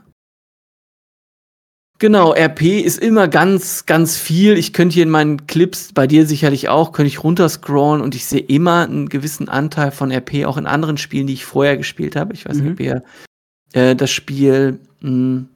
A: Genau, R P ist immer ganz, ganz viel. Ich könnte hier in meinen Clips, bei dir sicherlich auch, könnte ich runterscrollen und ich sehe immer einen gewissen Anteil von R P, auch in anderen Spielen, die ich vorher gespielt habe. Ich weiß nicht,
B: Mhm.
A: ob ihr äh, das Spiel, mh,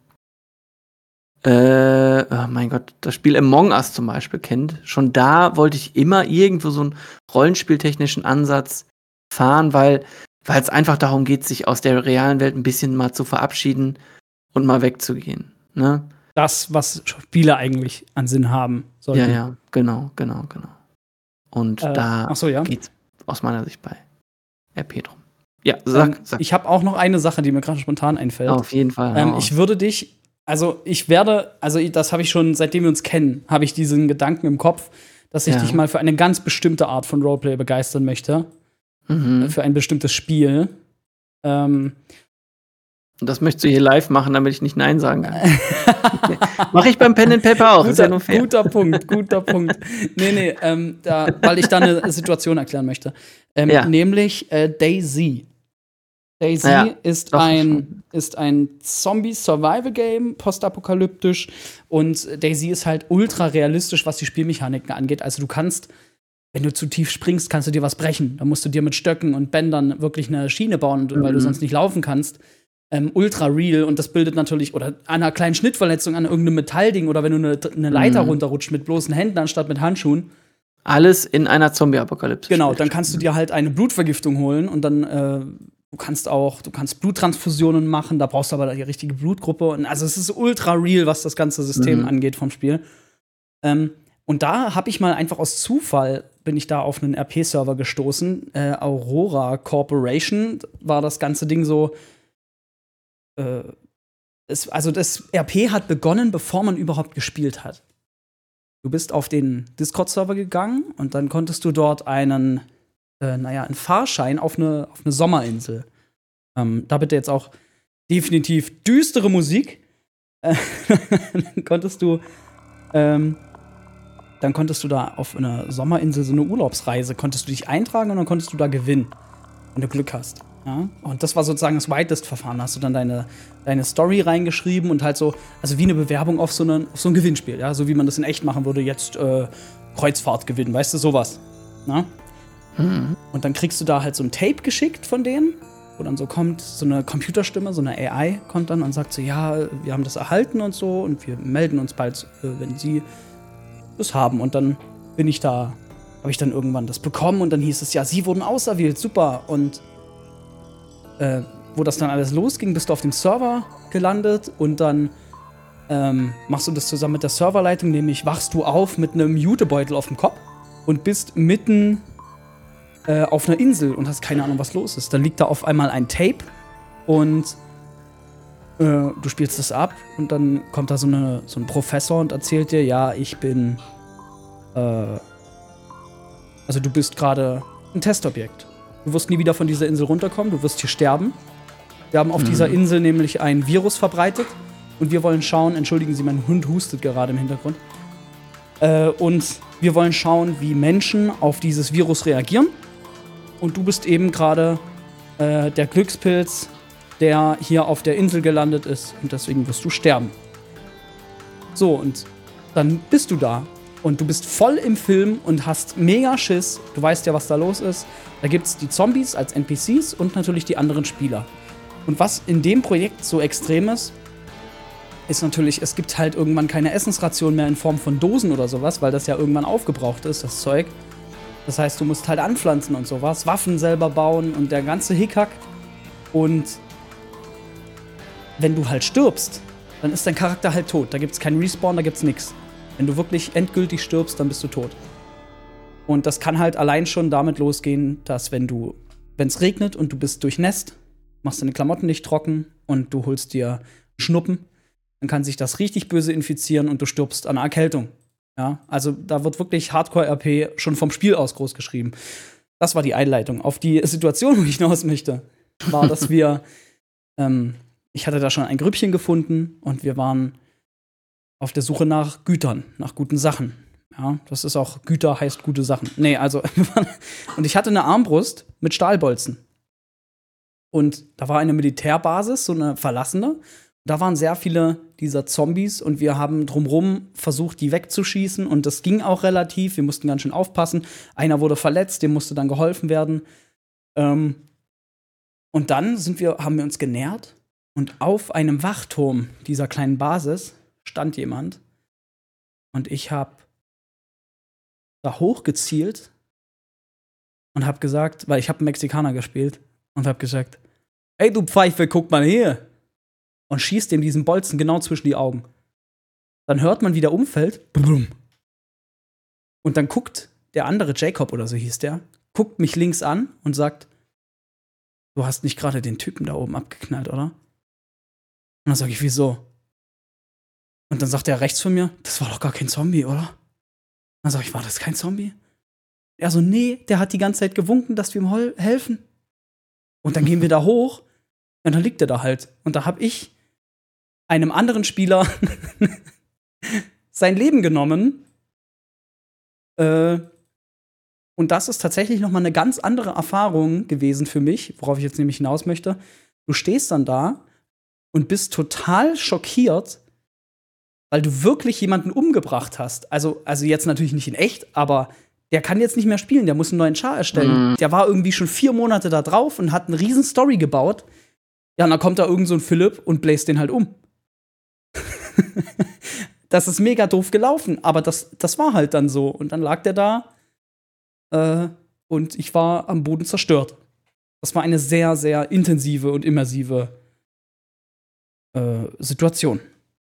A: äh, oh mein Gott, das Spiel Among Us zum Beispiel kennt. Schon da wollte ich immer irgendwo so einen rollenspieltechnischen Ansatz fahren, weil weil es einfach darum geht, sich aus der realen Welt ein bisschen mal zu verabschieden und mal wegzugehen. Ne?
B: Das, was Spiele eigentlich an Sinn haben sollten.
A: Ja, ja, genau, genau, genau. Und
B: Äh,
A: da
B: ach so, ja.
A: geht's aus meiner Sicht bei R P drum. Ja, sag,
B: Ähm,
A: sag.
B: ich habe auch noch eine Sache, die mir gerade spontan einfällt.
A: Auf jeden Fall.
B: Ähm,
A: hau
B: ich
A: aus.
B: würde dich, also ich werde, also ich- das habe ich schon, seitdem wir uns kennen, habe ich diesen Gedanken im Kopf, dass ich
A: Ja.
B: dich mal für eine ganz bestimmte Art von Roleplay begeistern möchte.
A: Mhm.
B: Für ein bestimmtes Spiel. Ähm,
A: Und das möchtest du hier live machen, damit ich nicht Nein sagen kann. Mache ich beim Pen and Paper auch. Ist ja nur fair.
B: guter Punkt, guter Punkt. Nee, nee, ähm, da, weil ich da eine Situation erklären möchte. Ähm,
A: Ja.
B: Nämlich äh, DayZ. DayZ
A: Ja,
B: ist,
A: doch,
B: ein,
A: schon.
B: ist ein Zombie-Survival-Game, postapokalyptisch. Und DayZ ist halt ultra realistisch, was die Spielmechaniken angeht. Also du kannst, wenn du zu tief springst, kannst du dir was brechen. Da musst du dir mit Stöcken und Bändern wirklich eine Schiene bauen, weil du
A: Mhm.
B: sonst nicht laufen kannst. Ähm, ultra real und das bildet natürlich, oder an einer kleinen Schnittverletzung an irgendeinem Metallding oder wenn du eine, eine Leiter
A: Mhm.
B: runterrutscht mit bloßen Händen anstatt mit Handschuhen.
A: Alles in einer Zombie-Apokalypse.
B: Genau, dann kannst du dir halt eine Blutvergiftung holen und dann, äh, du kannst auch, du kannst Bluttransfusionen machen, da brauchst du aber die richtige Blutgruppe. Und also es ist ultra real, was das ganze System
A: Mhm.
B: angeht vom Spiel. Ähm, und da habe ich mal einfach aus Zufall, bin ich da auf einen R P-Server gestoßen. Äh, Aurora Corporation war das ganze Ding so. Äh, es, also das R P hat begonnen, bevor man überhaupt gespielt hat. Du bist auf den Discord-Server gegangen und dann konntest du dort einen, äh, naja, einen Fahrschein auf eine, auf eine Sommerinsel. Ähm, da bitte jetzt auch definitiv düstere Musik. Äh, dann konntest du, ähm, dann konntest du da auf einer Sommerinsel so eine Urlaubsreise, konntest du dich eintragen und dann konntest du da gewinnen, wenn du Glück hast. Ja? Und das war sozusagen das Whitelist-Verfahren. Da hast du dann deine, deine Story reingeschrieben und halt so, also wie eine Bewerbung auf so, eine, auf so ein Gewinnspiel, ja, so wie man das in echt machen würde, jetzt äh, Kreuzfahrt gewinnen, weißt du, sowas. Na?
A: Mhm.
B: Und dann kriegst du da halt so ein Tape geschickt von denen, wo dann so kommt, so eine Computerstimme, so eine A I kommt dann und sagt so, ja, wir haben das erhalten und so und wir melden uns bald, äh, wenn sie das haben. Und dann bin ich da, habe ich dann irgendwann das bekommen und dann hieß es, ja, sie wurden auserwählt, super. Und äh, wo das dann alles losging, bist du auf dem Server gelandet und dann ähm, machst du das zusammen mit der Serverleitung, nämlich wachst du auf mit einem Jutebeutel auf dem Kopf und bist mitten äh, auf einer Insel und hast keine Ahnung, was los ist. Dann liegt da auf einmal ein Tape und äh, du spielst das ab und dann kommt da so, eine, so ein Professor und erzählt dir, ja, ich bin äh, also du bist gerade ein Testobjekt. Du wirst nie wieder von dieser Insel runterkommen, du wirst hier sterben. Wir haben auf
A: Mhm.
B: dieser Insel nämlich ein Virus verbreitet und wir wollen schauen, entschuldigen Sie, mein Hund hustet gerade im Hintergrund. Äh, und wir wollen schauen, wie Menschen auf dieses Virus reagieren. Und du bist eben gerade äh, der Glückspilz, der hier auf der Insel gelandet ist und deswegen wirst du sterben. So, und dann bist du da und du bist voll im Film und hast mega Schiss. Du weißt ja, was da los ist. Da gibt's die Zombies als N P Cs und natürlich die anderen Spieler. Und was in dem Projekt so extrem ist, ist natürlich, es gibt halt irgendwann keine Essensration mehr in Form von Dosen oder sowas, weil das ja irgendwann aufgebraucht ist, das Zeug. Das heißt, du musst halt anpflanzen und sowas, Waffen selber bauen und der ganze Hickhack. Und wenn du halt stirbst, dann ist dein Charakter halt tot. Da gibt's keinen Respawn, da gibt's nix. Wenn du wirklich endgültig stirbst, dann bist du tot. Und das kann halt allein schon damit losgehen, dass wenn du, wenn es regnet und du bist durchnässt, machst deine Klamotten nicht trocken und du holst dir Schnuppen, dann kann sich das richtig böse infizieren und du stirbst an Erkältung. Ja, also da wird wirklich Hardcore-R P schon vom Spiel aus groß geschrieben. Das war die Einleitung. Auf die Situation, wo ich hinaus möchte, war, dass wir ähm, ich hatte da schon ein Grüppchen gefunden und wir waren auf der Suche nach Gütern, nach guten Sachen. Ja, das ist auch, Güter heißt gute Sachen. Nee, also, und ich hatte eine Armbrust mit Stahlbolzen. Und da war eine Militärbasis, so eine verlassene. Da waren sehr viele dieser Zombies und wir haben drumrum versucht, die wegzuschießen. Und das ging auch relativ. Wir mussten ganz schön aufpassen. Einer wurde verletzt, dem musste dann geholfen werden. Ähm, und dann sind wir, haben wir uns genähert. Und auf einem Wachturm dieser kleinen Basis stand jemand. Und ich habe da hochgezielt und habe gesagt, weil ich habe einen Mexikaner gespielt und habe gesagt, ey du Pfeife, guck mal hier. Und schießt dem diesen Bolzen genau zwischen die Augen. Dann hört man, wie der umfällt. Blum. Und dann guckt der andere, Jacob oder so hieß der, guckt mich links an und sagt, du hast nicht gerade den Typen da oben abgeknallt, oder? Und dann sage ich, wieso? Und dann sagt er rechts von mir, das war doch gar kein Zombie, oder? Dann sage ich, war das kein Zombie? Er so, nee, der hat die ganze Zeit gewunken, dass wir ihm helfen. Und dann gehen wir da hoch und dann liegt er da halt. Und da habe ich einem anderen Spieler sein Leben genommen. Äh, und das ist tatsächlich noch mal eine ganz andere Erfahrung gewesen für mich, worauf ich jetzt nämlich hinaus möchte. Du stehst dann da und bist total schockiert, weil du wirklich jemanden umgebracht hast. Also, also jetzt natürlich nicht in echt, aber der kann jetzt nicht mehr spielen, der muss einen neuen Char erstellen. Mhm. Der war irgendwie schon vier Monate da drauf und hat eine riesen Story gebaut. Ja, und dann kommt da irgend so ein Philipp und bläst den halt um. Das ist mega doof gelaufen, aber das, das war halt dann so. Und dann lag der da äh, und ich war am Boden zerstört. Das war eine sehr, sehr intensive und immersive äh, Situation.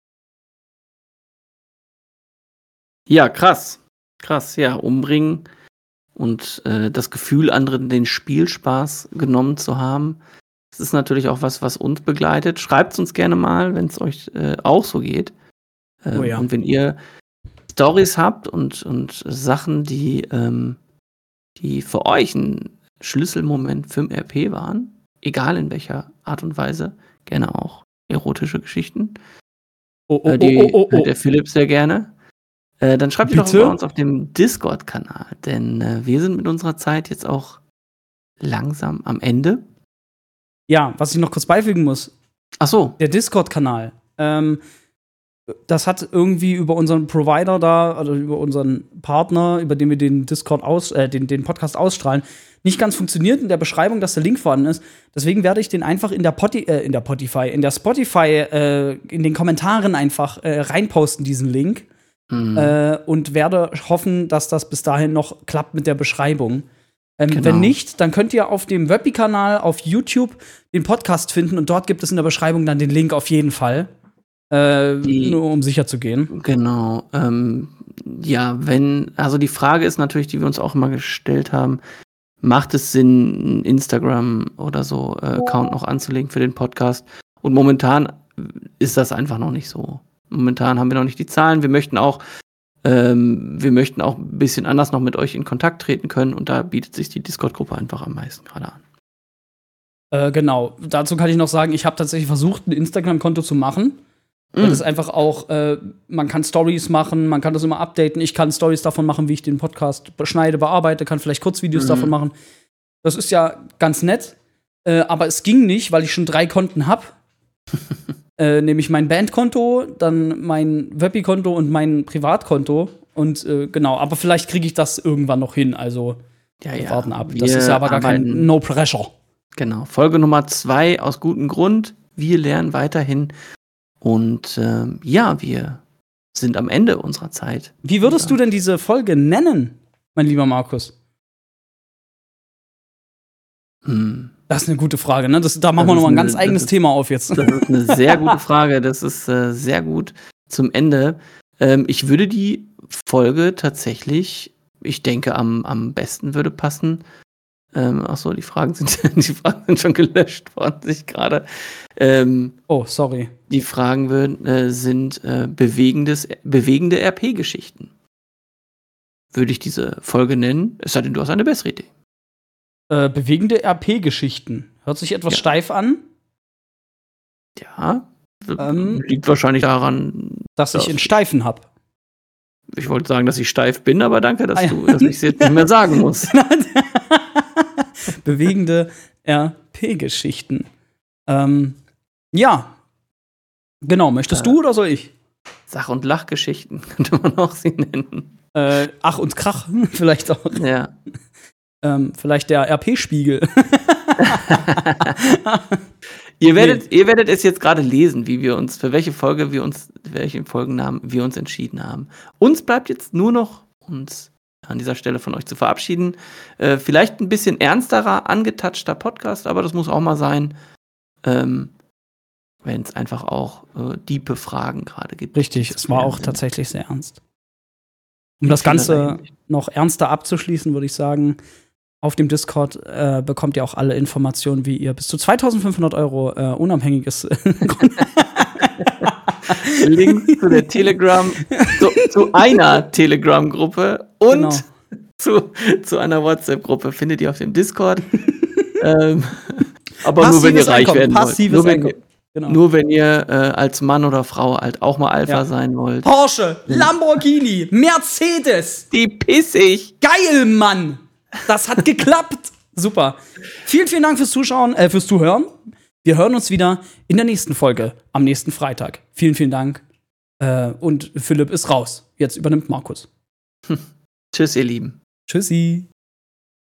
A: Ja, krass. Krass, ja, umbringen und äh, das Gefühl, anderen den Spielspaß genommen zu haben. Das ist natürlich auch was, was uns begleitet. Schreibt es uns gerne mal, wenn es euch äh, auch so geht. Ähm,
B: oh ja.
A: Und wenn ihr Storys habt und, und Sachen, die, ähm, die für euch ein Schlüsselmoment für ein R P waren, egal in welcher Art und Weise, gerne auch erotische Geschichten.
B: Oh, oh,
A: äh, die
B: oh, oh, oh, oh.
A: hört der Philipp sehr gerne. Äh, dann schreibt ihr doch
B: Bitte?
A: bei uns auf dem Discord-Kanal, denn äh, wir sind mit unserer Zeit jetzt auch langsam am Ende.
B: Ja, was ich noch kurz beifügen muss.
A: Ach so.
B: Der Discord-Kanal. Ähm, das hat irgendwie über unseren Provider da, oder über unseren Partner, über den wir den Discord aus, äh, den, den Podcast ausstrahlen, nicht ganz funktioniert in der Beschreibung, dass der Link vorhanden ist. Deswegen werde ich den einfach in der Poti- äh, in der Spotify, in der Spotify, äh, in den Kommentaren einfach äh, reinposten, diesen Link. Mhm. Äh, und werde hoffen, dass das bis dahin noch klappt mit der Beschreibung. Ähm,
A: genau.
B: Wenn nicht, dann könnt ihr auf dem Webby-Kanal auf YouTube den Podcast finden und dort gibt es in der Beschreibung dann den Link auf jeden Fall. Äh,
A: die,
B: nur um sicher zu gehen.
A: Genau. Ähm, ja, wenn, also die Frage ist natürlich, die wir uns auch immer gestellt haben, macht es Sinn, einen Instagram oder so äh, Account noch anzulegen für den Podcast? Und momentan ist das einfach noch nicht so. Momentan haben wir noch nicht die Zahlen. Wir möchten auch, ähm, wir möchten auch ein bisschen anders noch mit euch in Kontakt treten können und da bietet sich die Discord-Gruppe einfach am meisten gerade an.
B: Äh, genau. Dazu kann ich noch sagen, ich habe tatsächlich versucht, ein Instagram-Konto zu machen. Mm. Das ist einfach auch, äh, man kann Stories machen, man kann das immer updaten. Ich kann Stories davon machen, wie ich den Podcast beschneide, bearbeite, kann vielleicht Kurzvideos mm. davon machen. Das ist ja ganz nett. Äh, aber es ging nicht, weil ich schon drei Konten hab. äh, nämlich mein Bandkonto, dann mein Webby-Konto und mein Privatkonto. Und äh, genau, aber vielleicht kriege ich das irgendwann noch hin. Also
A: Ja,
B: wir
A: ja.
B: warten ab.
A: Wir
B: Das ist ja aber gar kein
A: arbeiten-
B: No Pressure.
A: Genau. Folge Nummer zwei aus gutem Grund. Wir lernen weiterhin. Und ähm, ja, wir sind am Ende unserer Zeit.
B: Wie würdest
A: Ja.
B: du denn diese Folge nennen, mein lieber Markus?
A: Hm.
B: Das ist eine gute Frage, ne? Das, da machen
A: Das
B: wir
A: ist
B: noch mal ein
A: eine-
B: ganz
A: das
B: eigenes
A: ist-
B: Thema auf jetzt.
A: Das ist eine sehr gute Frage. Das ist äh, sehr gut zum Ende. Ähm, ich würde die Folge tatsächlich, ich denke, am, am besten würde passen. Ähm, Achso, die Fragen sind die Fragen sind schon gelöscht worden, sich gerade. Ähm,
B: Oh, sorry.
A: die Fragen würden, äh, sind äh, bewegendes, bewegende R P-Geschichten. Würde ich diese Folge nennen, es sei denn, du hast eine bessere Idee.
B: Äh, bewegende R P-Geschichten. Hört sich etwas
A: Ja.
B: steif an,
A: Ja,
B: Ähm.
A: liegt wahrscheinlich daran,
B: dass ich
A: Das-
B: in Steifen hab.
A: ich wollte sagen, dass ich steif bin, aber danke, dass
B: Ah, ja.
A: du, dass ich es jetzt nicht mehr sagen muss.
B: Bewegende R P-Geschichten. Ähm, ja. Genau, möchtest
A: Äh.
B: du oder soll ich?
A: Sach- und Lachgeschichten könnte man auch sie nennen.
B: Äh, Ach und Krach, vielleicht auch.
A: Ja.
B: Ähm, vielleicht der R P-Spiegel.
A: Ihr werdet, ihr werdet es jetzt gerade lesen, wie wir uns, für welche Folge wir uns, welchen Folgennamen wir uns entschieden haben. Uns bleibt jetzt nur noch, uns an dieser Stelle von euch zu verabschieden. Äh, vielleicht ein bisschen ernsterer, angetatschter Podcast, aber das muss auch mal sein, ähm, wenn es einfach auch äh, diepe Fragen gerade gibt.
B: Richtig,
A: die zu
B: es war
A: klären
B: auch
A: sind.
B: tatsächlich sehr ernst. Um das Ganze noch ernster abzuschließen, würde ich sagen, auf dem Discord äh, bekommt ihr auch alle Informationen, wie ihr bis zu zweitausendfünfhundert Euro äh, unabhängiges
A: Link zu der Telegram, zu, zu einer Telegram-Gruppe und
B: Genau.
A: zu, zu einer WhatsApp-Gruppe findet ihr auf dem Discord. ähm, aber nur wenn ihr
B: Passives
A: reich
B: Einkommen,
A: werden wollt.
B: passives
A: Nur wenn, ihr,
B: Einkommen. Genau.
A: nur wenn ihr äh, als Mann oder Frau halt auch mal Alpha
B: Ja.
A: sein wollt.
B: Porsche, Lamborghini, Mercedes.
A: Die pissig!
B: Geil, Mann! Das hat geklappt. Super. Vielen, vielen Dank fürs Zuschauen, äh, fürs Zuhören. Wir hören uns wieder in der nächsten Folge am nächsten Freitag. Vielen, vielen Dank. Äh, und Philipp ist raus. Jetzt übernimmt Markus.
A: Tschüss, ihr Lieben.
B: Tschüssi.